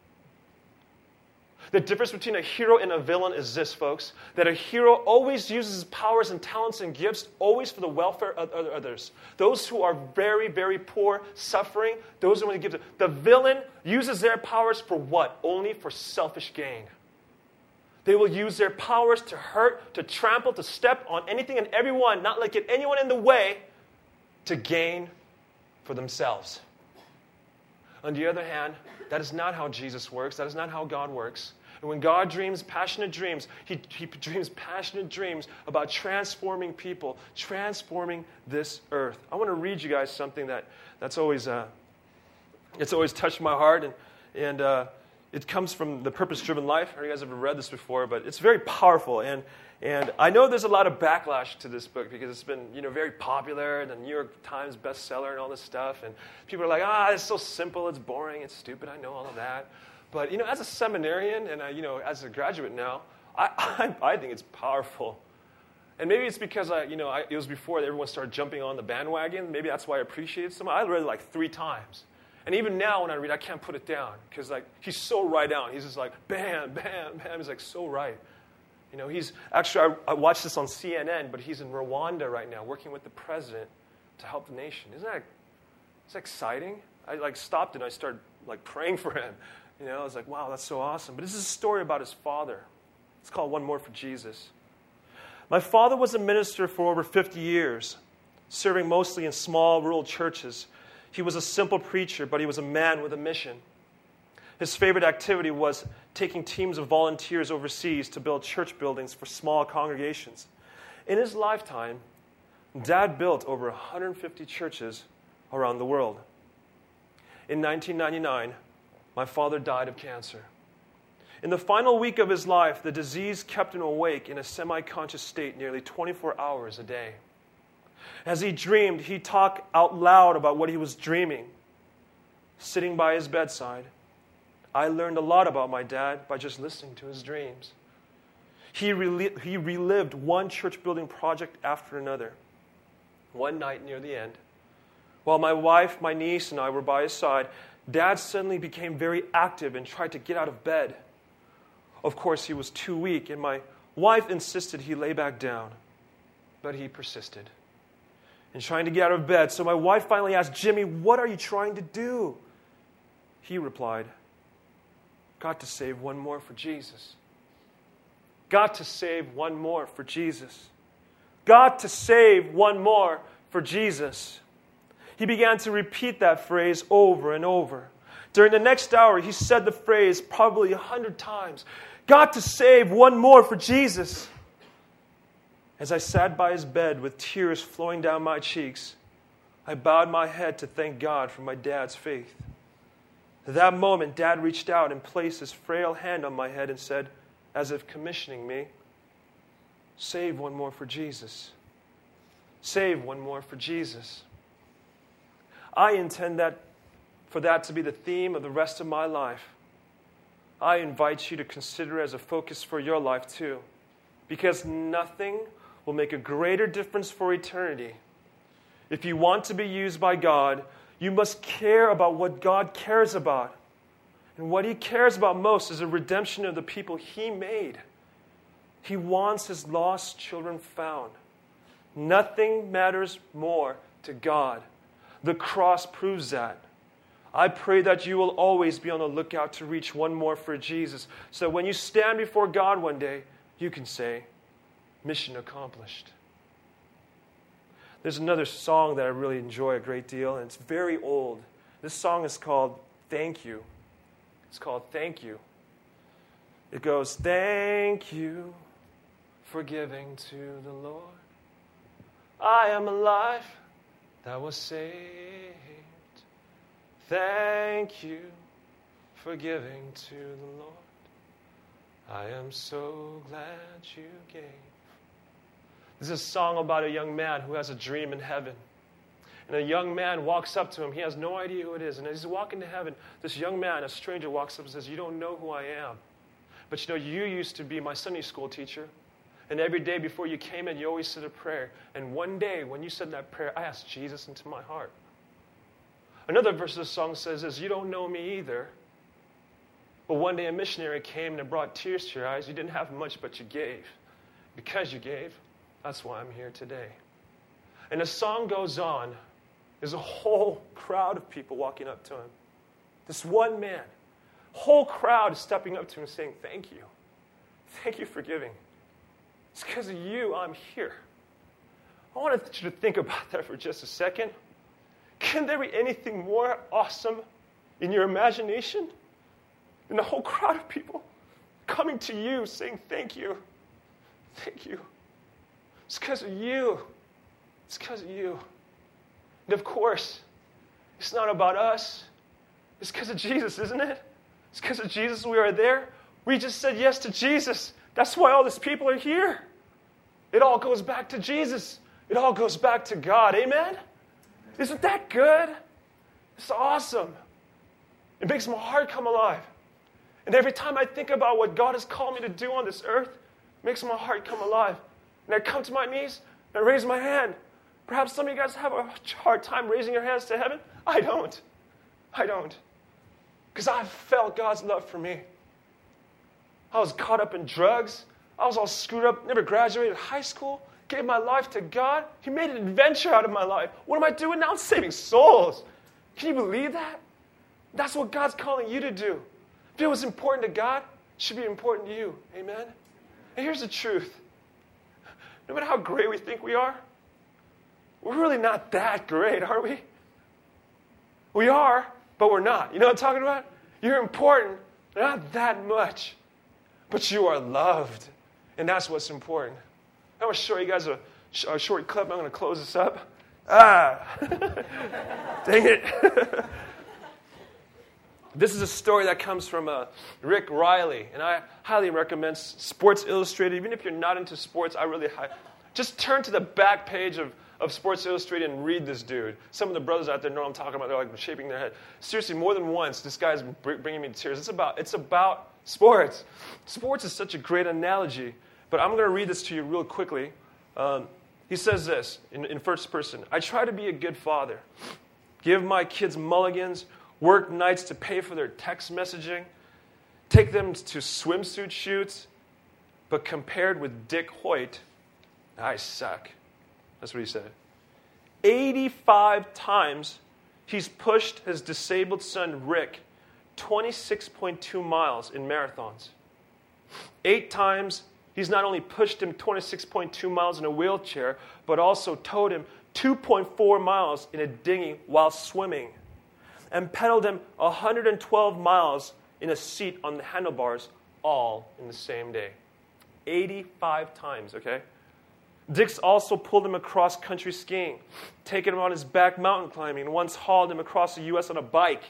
The difference between a hero and a villain is this, folks, that a hero always uses his powers and talents and gifts always for the welfare of others. Those who are very, very poor, suffering, those are the gifts. The villain uses their powers for what? Only for selfish gain. They will use their powers to hurt, to trample, to step on anything and everyone, not let get anyone in the way, to gain for themselves. On the other hand, that is not how Jesus works. That is not how God works. And when God dreams passionate dreams, He dreams passionate dreams about transforming people, transforming this earth. I want to read you guys something that's always touched my heart, and it comes from The Purpose-Driven Life. I don't know if you guys have ever read this before, but it's very powerful. And I know there's a lot of backlash to this book because it's been, very popular, and the New York Times bestseller and all this stuff. And people are like, it's so simple, it's boring, it's stupid, I know all of that. But, as a seminarian and, as a graduate now, I think it's powerful. And maybe it's because, it was before everyone started jumping on the bandwagon. Maybe that's why I appreciate it so much. I read it like 3 times. And even now when I read, I can't put it down because, he's so right on. He's just like, bam, bam, bam. He's so right. He's actually, I watched this on CNN, but he's in Rwanda right now working with the president to help the nation. Isn't that exciting? I stopped and I started praying for him. I was like, wow, that's so awesome. But this is a story about his father. It's called One More for Jesus. My father was a minister for over 50 years, serving mostly in small rural churches. He was a simple preacher, but he was a man with a mission. His favorite activity was taking teams of volunteers overseas to build church buildings for small congregations. In his lifetime, Dad built over 150 churches around the world. In 1999, my father died of cancer. In the final week of his life, the disease kept him awake in a semi-conscious state nearly 24 hours a day. As he dreamed, he talked out loud about what he was dreaming. Sitting by his bedside, I learned a lot about my dad by just listening to his dreams. He relived one church building project after another. One night near the end, while my wife, my niece, and I were by his side, Dad suddenly became very active and tried to get out of bed. Of course, he was too weak, and my wife insisted he lay back down. But he persisted in trying to get out of bed. So my wife finally asked, Jimmy, what are you trying to do? He replied, got to save one more for Jesus. Got to save one more for Jesus. Got to save one more for Jesus. He began to repeat that phrase over and over. During the next hour, he said the phrase probably 100 times. Got to save one more for Jesus. As I sat by his bed with tears flowing down my cheeks, I bowed my head to thank God for my dad's faith. At that moment, Dad reached out and placed his frail hand on my head and said, as if commissioning me, save one more for Jesus. Save one more for Jesus. I intend for that to be the theme of the rest of my life. I invite you to consider it as a focus for your life too, because nothing will make a greater difference for eternity. If you want to be used by God, you must care about what God cares about. And what He cares about most is the redemption of the people He made. He wants His lost children found. Nothing matters more to God. The cross proves that. I pray that you will always be on the lookout to reach one more for Jesus, so when you stand before God one day, you can say, mission accomplished. There's another song that I really enjoy a great deal, and it's very old. This song is called Thank You. It's called Thank You. It goes, thank you for giving to the Lord. I am alive that was saved. Thank you for giving to the Lord. I am so glad you gave. This is a song about a young man who has a dream in heaven. And a young man walks up to him. He has no idea who it is. And as he's walking to heaven, this young man, a stranger, walks up and says, you don't know who I am. But you know, you used to be my Sunday school teacher. And every day before you came in, you always said a prayer. And one day, when you said that prayer, I asked Jesus into my heart. Another verse of the song says this, you don't know me either. But one day a missionary came and it brought tears to your eyes. You didn't have much, but you gave. Because you gave, that's why I'm here today. And the song goes on. There's a whole crowd of people walking up to him. This one man, whole crowd is stepping up to him and saying, thank you. Thank you for giving. It's because of you I'm here. I want you to think about that for just a second. Can there be anything more awesome in your imagination than a whole crowd of people coming to you saying, thank you. Thank you. It's because of you. It's because of you. And of course, it's not about us. It's because of Jesus, isn't it? It's because of Jesus we are there. We just said yes to Jesus. That's why all these people are here. It all goes back to Jesus. It all goes back to God. Amen? Isn't that good? It's awesome. It makes my heart come alive. And every time I think about what God has called me to do on this earth, it makes my heart come alive. And I come to my knees and I raise my hand. Perhaps some of you guys have a hard time raising your hands to heaven. I don't. Because I've felt God's love for me. I was caught up in drugs. I was all screwed up, never graduated high school, gave my life to God. He made an adventure out of my life. What am I doing now? I'm saving souls. Can you believe that? That's what God's calling you to do. If it was important to God, it should be important to you. Amen? And here's the truth. No matter how great we think we are, we're really not that great, are we? We are, but we're not. You know what I'm talking about? You're important, not that much. But you are loved. And that's what's important. I want to show you guys a short clip. I'm going to close this up. Dang it. This is a story that comes from Rick Riley. And I highly recommend Sports Illustrated. Even if you're not into sports, just turn to the back page of Sports Illustrated and read this dude. Some of the brothers out there know what I'm talking about. They're like shaking their head. Seriously, more than once, this guy's bringing me to tears. It's about sports. Sports is such a great analogy. But I'm going to read this to you real quickly. He says this in first person. I try to be a good father. Give my kids mulligans, work nights to pay for their text messaging, take them to swimsuit shoots. But compared with Dick Hoyt, I suck. That's what he said. 85 times he's pushed his disabled son, Rick, 26.2 miles in marathons. 8 times he's not only pushed him 26.2 miles in a wheelchair, but also towed him 2.4 miles in a dinghy while swimming, and pedaled him 112 miles in a seat on the handlebars, all in the same day. 85 times, okay? Dick's also pulled him across country skiing, taken him on his back mountain climbing, and once hauled him across the U.S. on a bike,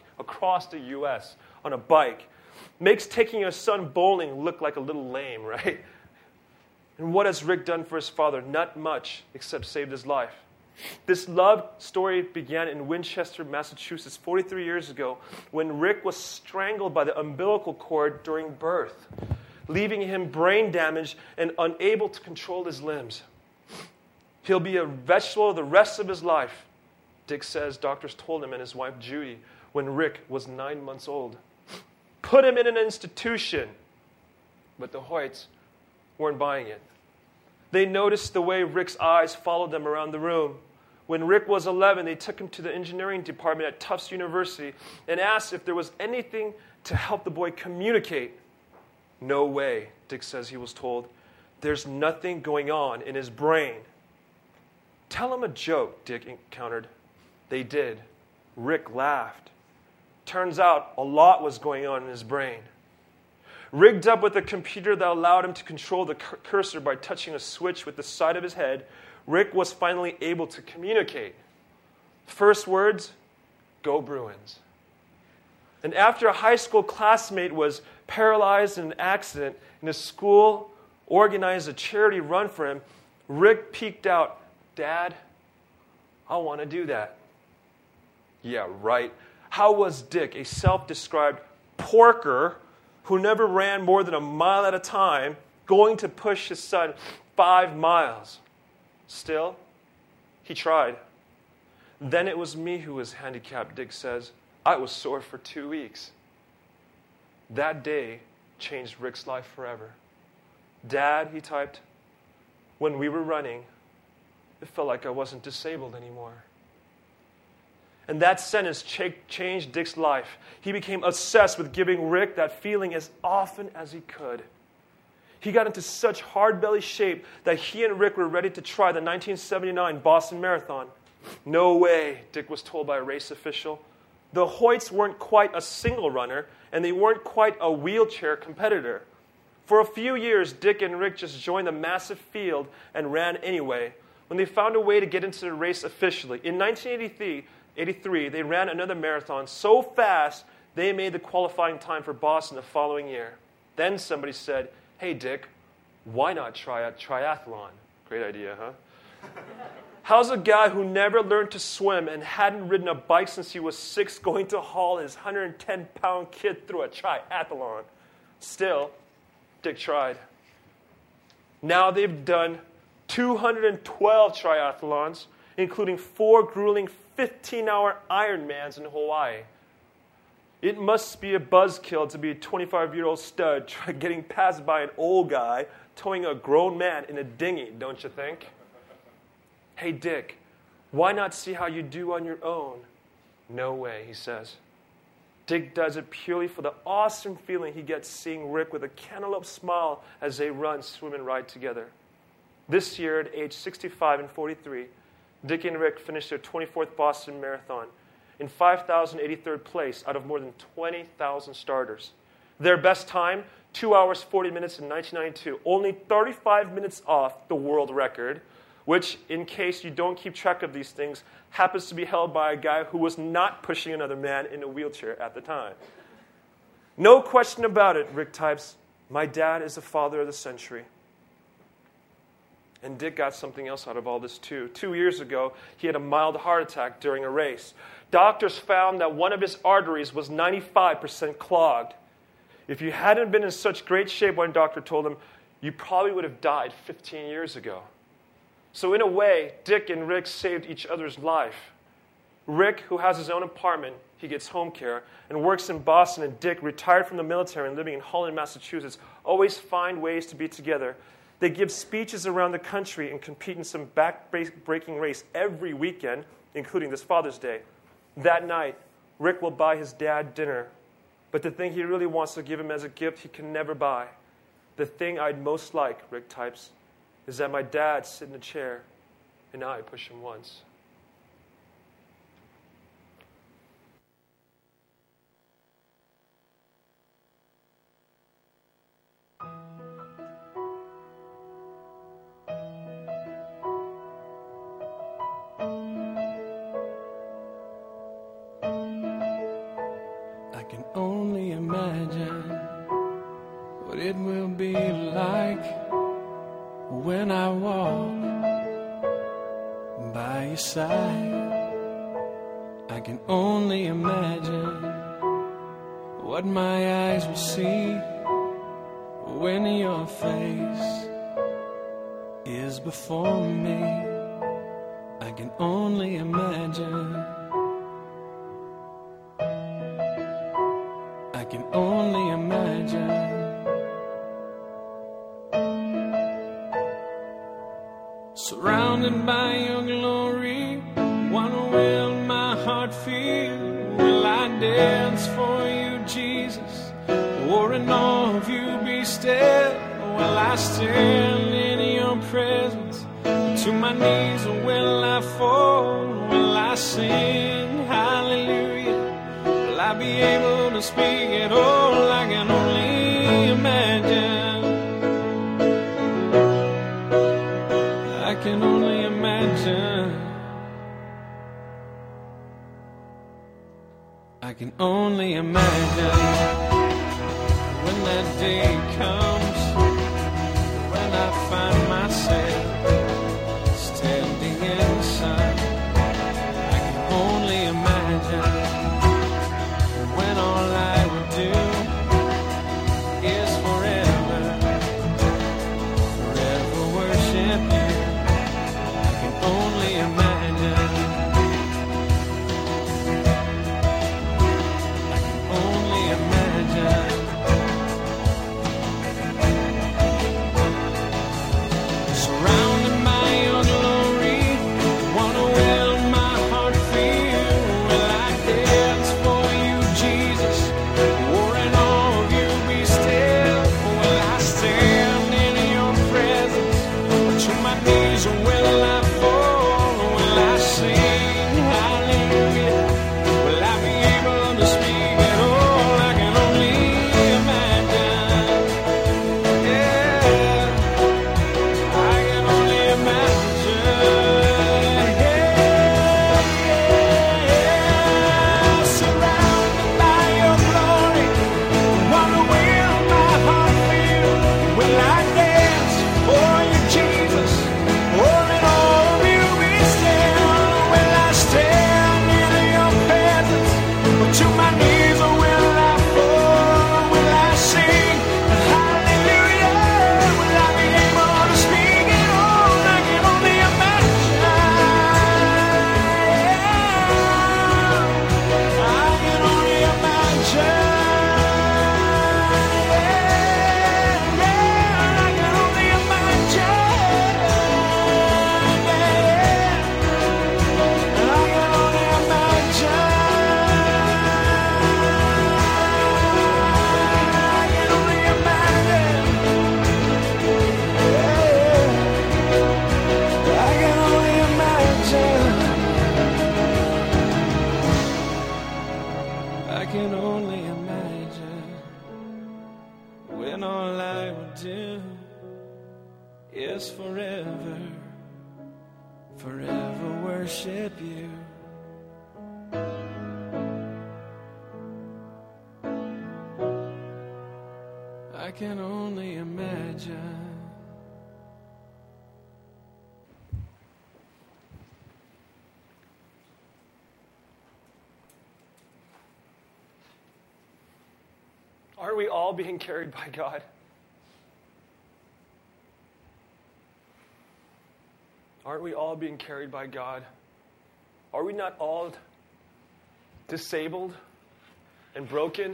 Makes taking your son bowling look like a little lame, right? And what has Rick done for his father? Not much, except saved his life. This love story began in Winchester, Massachusetts, 43 years ago, when Rick was strangled by the umbilical cord during birth, leaving him brain damaged and unable to control his limbs. He'll be a vegetable the rest of his life, Dick says doctors told him and his wife Judy when Rick was 9 months old. Put him in an institution. But the Hoyts weren't buying it. They noticed the way Rick's eyes followed them around the room. When Rick was 11, they took him to the engineering department at Tufts University and asked if there was anything to help the boy communicate. No way, Dick says he was told. There's nothing going on in his brain. Tell him a joke, Dick countered. They did. Rick laughed. Turns out a lot was going on in his brain. Rigged up with a computer that allowed him to control the cursor by touching a switch with the side of his head, Rick was finally able to communicate. First words, "Go Bruins." And after a high school classmate was paralyzed in an accident, and his school organized a charity run for him, Rick peeked out, "Dad, I want to do that." Yeah, right. How was Dick, a self-described porker who never ran more than a mile at a time, going to push his son 5 miles? Still, he tried. Then it was me who was handicapped, Dick says. I was sore for 2 weeks. That day changed Rick's life forever. "Dad," he typed, "when we were running, it felt like I wasn't disabled anymore." And that sentence changed Dick's life. He became obsessed with giving Rick that feeling as often as he could. He got into such hard-belly shape that he and Rick were ready to try the 1979 Boston Marathon. "No way," Dick was told by a race official. The Hoyts weren't quite a single runner, and they weren't quite a wheelchair competitor. For a few years, Dick and Rick just joined the massive field and ran anyway. When they found a way to get into the race officially, in 1983, they ran another marathon so fast they made the qualifying time for Boston the following year. Then somebody said, "Hey, Dick, why not try a triathlon?" Great idea, huh? How's a guy who never learned to swim and hadn't ridden a bike since he was 6 going to haul his 110-pound kid through a triathlon? Still, Dick tried. Now they've done 212 triathlons, including 4 grueling 15-hour Ironmans in Hawaii. It must be a buzzkill to be a 25-year-old stud getting passed by an old guy towing a grown man in a dinghy, don't you think? "Hey, Dick, why not see how you do on your own?" "No way," he says. Dick does it purely for the awesome feeling he gets seeing Rick with a cantaloupe smile as they run, swim, and ride together. This year, at age 65 and 43, Dick and Rick finished their 24th Boston Marathon in 5,083rd place out of more than 20,000 starters. Their best time, 2 hours, 40 minutes in 1992, only 35 minutes off the world record, which, in case you don't keep track of these things, happens to be held by a guy who was not pushing another man in a wheelchair at the time. "No question about it," Rick types, "my dad is the father of the century." And Dick got something else out of all this, too. 2 years ago, he had a mild heart attack during a race. Doctors found that one of his arteries was 95% clogged. If you hadn't been in such great shape, one doctor told him, you probably would have died 15 years ago. So in a way, Dick and Rick saved each other's life. Rick, who has his own apartment, he gets home care, and works in Boston, and Dick, retired from the military and living in Holland, Massachusetts, always find ways to be together. They give speeches around the country and compete in some back-breaking race every weekend, including this Father's Day. That night, Rick will buy his dad dinner, but the thing he really wants to give him as a gift he can never buy. "The thing I'd most like," Rick types, "is that my dad sit in a chair and I push him once." I can only imagine what it will be like when I walk by your side. I can only imagine what my eyes will see when your face is before me. I can only imagine. I can only imagine. Surrounded by your glory, what will my heart feel? Will I dance for you, Jesus? Or in awe of you be still? Will I stand in your presence? To my knees or will I fall? Will I sing hallelujah? Will I be able to speak at all? I can only imagine. I can only imagine. I can only imagine when when that day comes, when I find myself standing in the sun, I can only imagine when all I would do is forever worship you. I can only imagine. I can only imagine. Surrounded by your glory, wanna will my heart feel. Will I dance for you, Jesus? Or in all of you be still? Will I stand in your presence? To my knees, or will I fall? Will I sing hallelujah? Will I be able to speak at all? I can only imagine. Yeah, I can only imagine. Yeah. Surrounded by your glory, what will my heart feel? Will I dance for you, Jesus? Or in all of you be still? Will I stand in your presence? Or to my knees, or will I fall? Will I sing hallelujah? Will I be able to speak at all? I can only imagine. I can only imagine. I can only imagine. I can only imagine when all I would do is forever worship you. I can only imagine. Aren't we all being carried by God? Aren't we all being carried by God? Are we not all disabled and broken?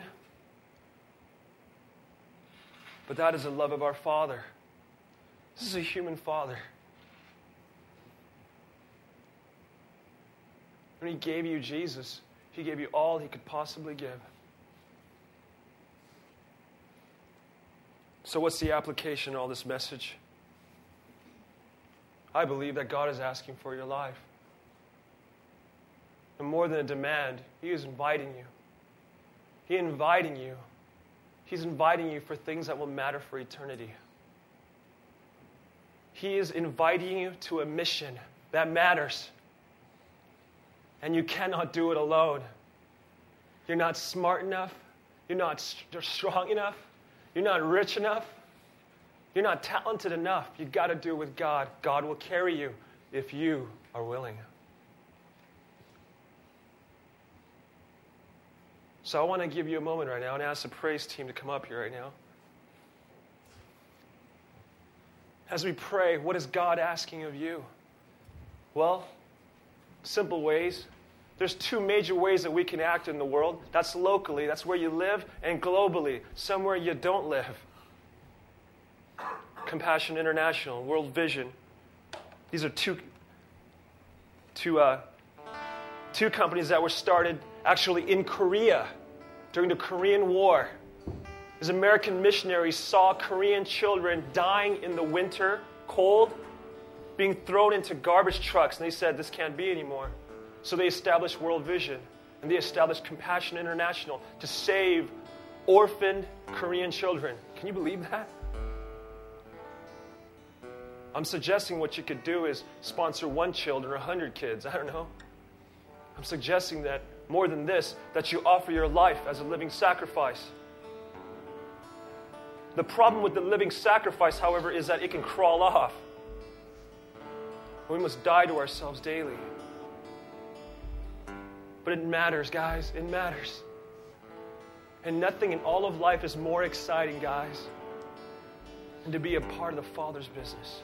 But that is the love of our Father. This is a human Father. When He gave you Jesus, He gave you all He could possibly give. So what's the application of all this message? I believe that God is asking for your life. And more than a demand, He is inviting you. He's inviting you for things that will matter for eternity. He is inviting you to a mission that matters. And you cannot do it alone. You're not smart enough. You're not strong enough. You're not rich enough. You're not talented enough. You've got to do it with God. God will carry you if you are willing. So I want to give you a moment right now and ask the praise team to come up here right now. As we pray, what is God asking of you? Well, simple ways. There's two major ways that we can act in the world. That's locally, that's where you live, and globally, somewhere you don't live. Compassion International, World Vision. These are two companies that were started actually in Korea during the Korean War. These American missionaries saw Korean children dying in the winter, cold, being thrown into garbage trucks, and they said, this can't be anymore. So they established World Vision, and they established Compassion International to save orphaned Korean children. Can you believe that? I'm suggesting what you could do is sponsor 1 child or 100 kids. I don't know. I'm suggesting that more than this, that you offer your life as a living sacrifice. The problem with the living sacrifice, however, is that it can crawl off. We must die to ourselves daily. But it matters, guys. It matters. And nothing in all of life is more exciting, guys, than to be a part of the Father's business.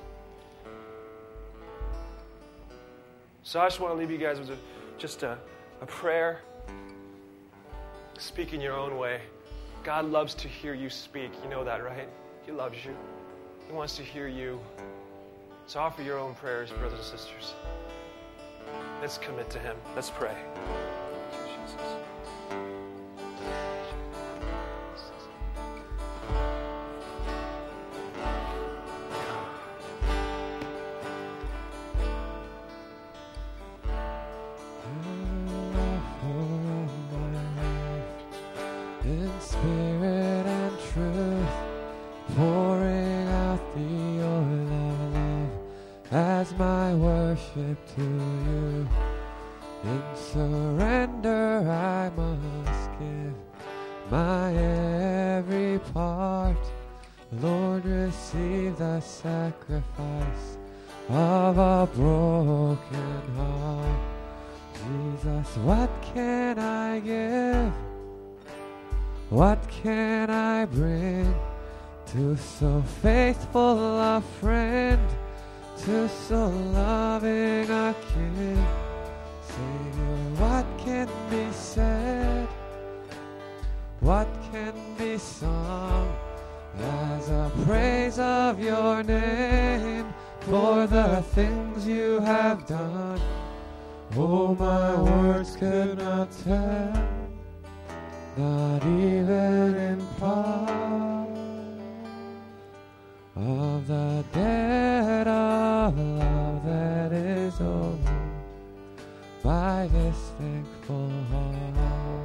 So I just want to leave you guys with just a prayer. Speak in your own way. God loves to hear you speak. You know that, right? He loves you. He wants to hear you. So offer your own prayers, brothers and sisters. Let's commit to Him. Let's pray. In spirit and truth, pouring out the oil of love as my worship to you. In surrender I must give my every part. Lord, receive the sacrifice of a broken heart. Jesus, what can I give? What can I bring to so faithful a friend, to so loving a King? Savior, what can be said? What can be sung as a praise of your name for the things you have done? Oh, my words could not tell, not even in part, of the debt of love that is owed by this thankful heart.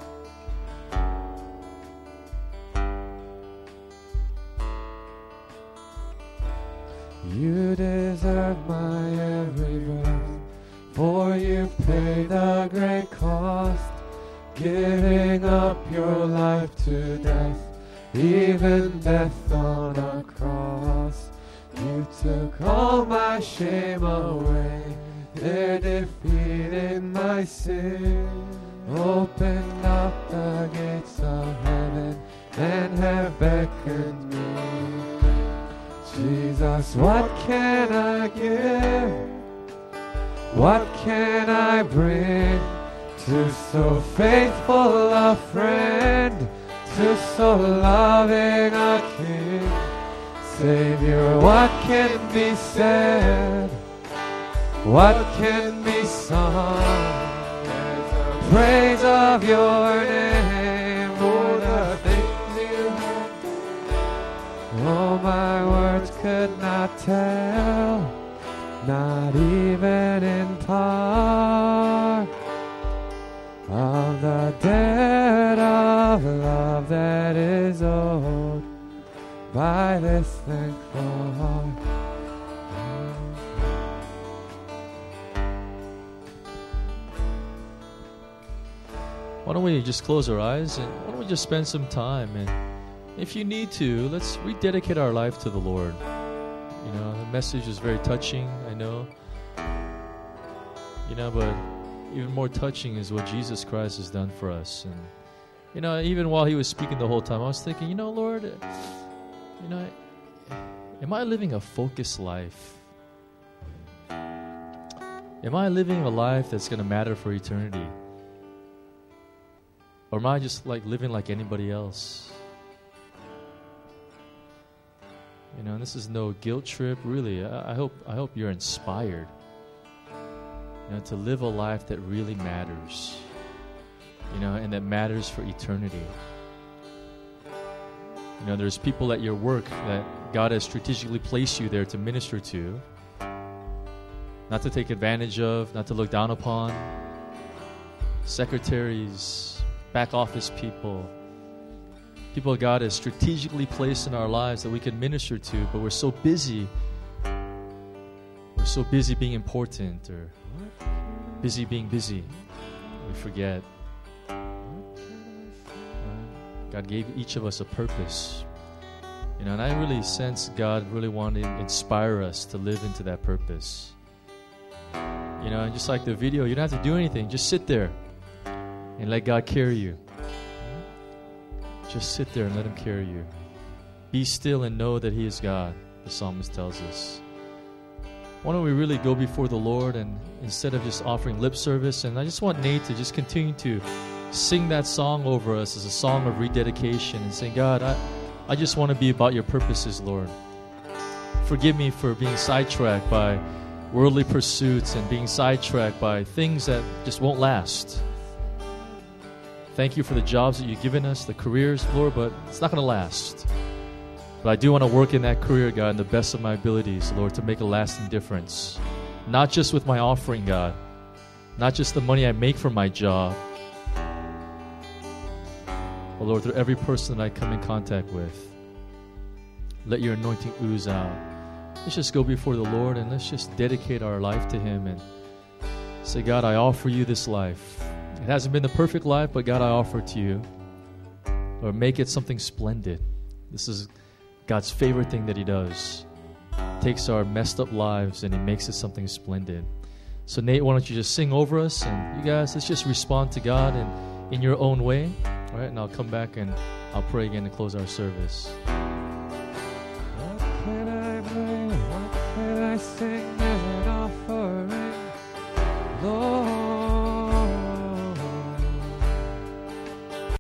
You deserve my every breath, for you paid the great cost, giving up your life to death, even death on a cross. You took all my shame away, there defeating my sin, opened up the gates of heaven and have beckoned me. Jesus, what can I give? What can I bring to so faithful a friend, to so loving a King? Savior, what can be said? What can be sung as a praise of your name? Oh, the things you have done, oh, my words could not tell, not even in part, of the debt of love that is owed by this thankful heart. Why don't we just close our eyes and why don't we just spend some time, and if you need to, let's rededicate our life to the Lord. You know, the message is very touching, I know. You know, but even more touching is what Jesus Christ has done for us. And, you know, even while He was speaking the whole time, I was thinking, you know, Lord, you know, am I living a focused life? Am I living a life that's going to matter for eternity? Or am I just like living like anybody else? You know, and this is no guilt trip, really. I hope you're inspired, you know, to live a life that really matters, you know, and that matters for eternity. You know, there's people at your work that God has strategically placed you there to minister to, not to take advantage of, not to look down upon. Secretaries, back office people God has strategically placed in our lives that we can minister to, but we're so busy. We're so busy being important or busy being busy. We forget. God gave each of us a purpose. You know, and I really sense God really wanted to inspire us to live into that purpose. You know, and just like the video, you don't have to do anything. Just sit there and let God carry you. Just sit there and let Him carry you. Be still and know that He is God, the psalmist tells us. Why don't we really go before the Lord, and instead of just offering lip service, and I just want Nate to just continue to sing that song over us as a song of rededication and saying, God, I just want to be about your purposes, Lord. Forgive me for being sidetracked by worldly pursuits and being sidetracked by things that just won't last. Thank you for the jobs that you've given us, the careers, Lord, but it's not going to last. But I do want to work in that career, God, in the best of my abilities, Lord, to make a lasting difference. Not just with my offering, God. Not just the money I make from my job. But Lord, through every person that I come in contact with, let your anointing ooze out. Let's just go before the Lord and let's just dedicate our life to Him and say, God, I offer you this life. It hasn't been the perfect life, but God, I offer it to you. Lord, make it something splendid. This is God's favorite thing that He does. Takes our messed up lives and He makes it something splendid. So Nate, why don't you just sing over us, and you guys, let's just respond to God in your own way. All right, and I'll come back and I'll pray again to close our service.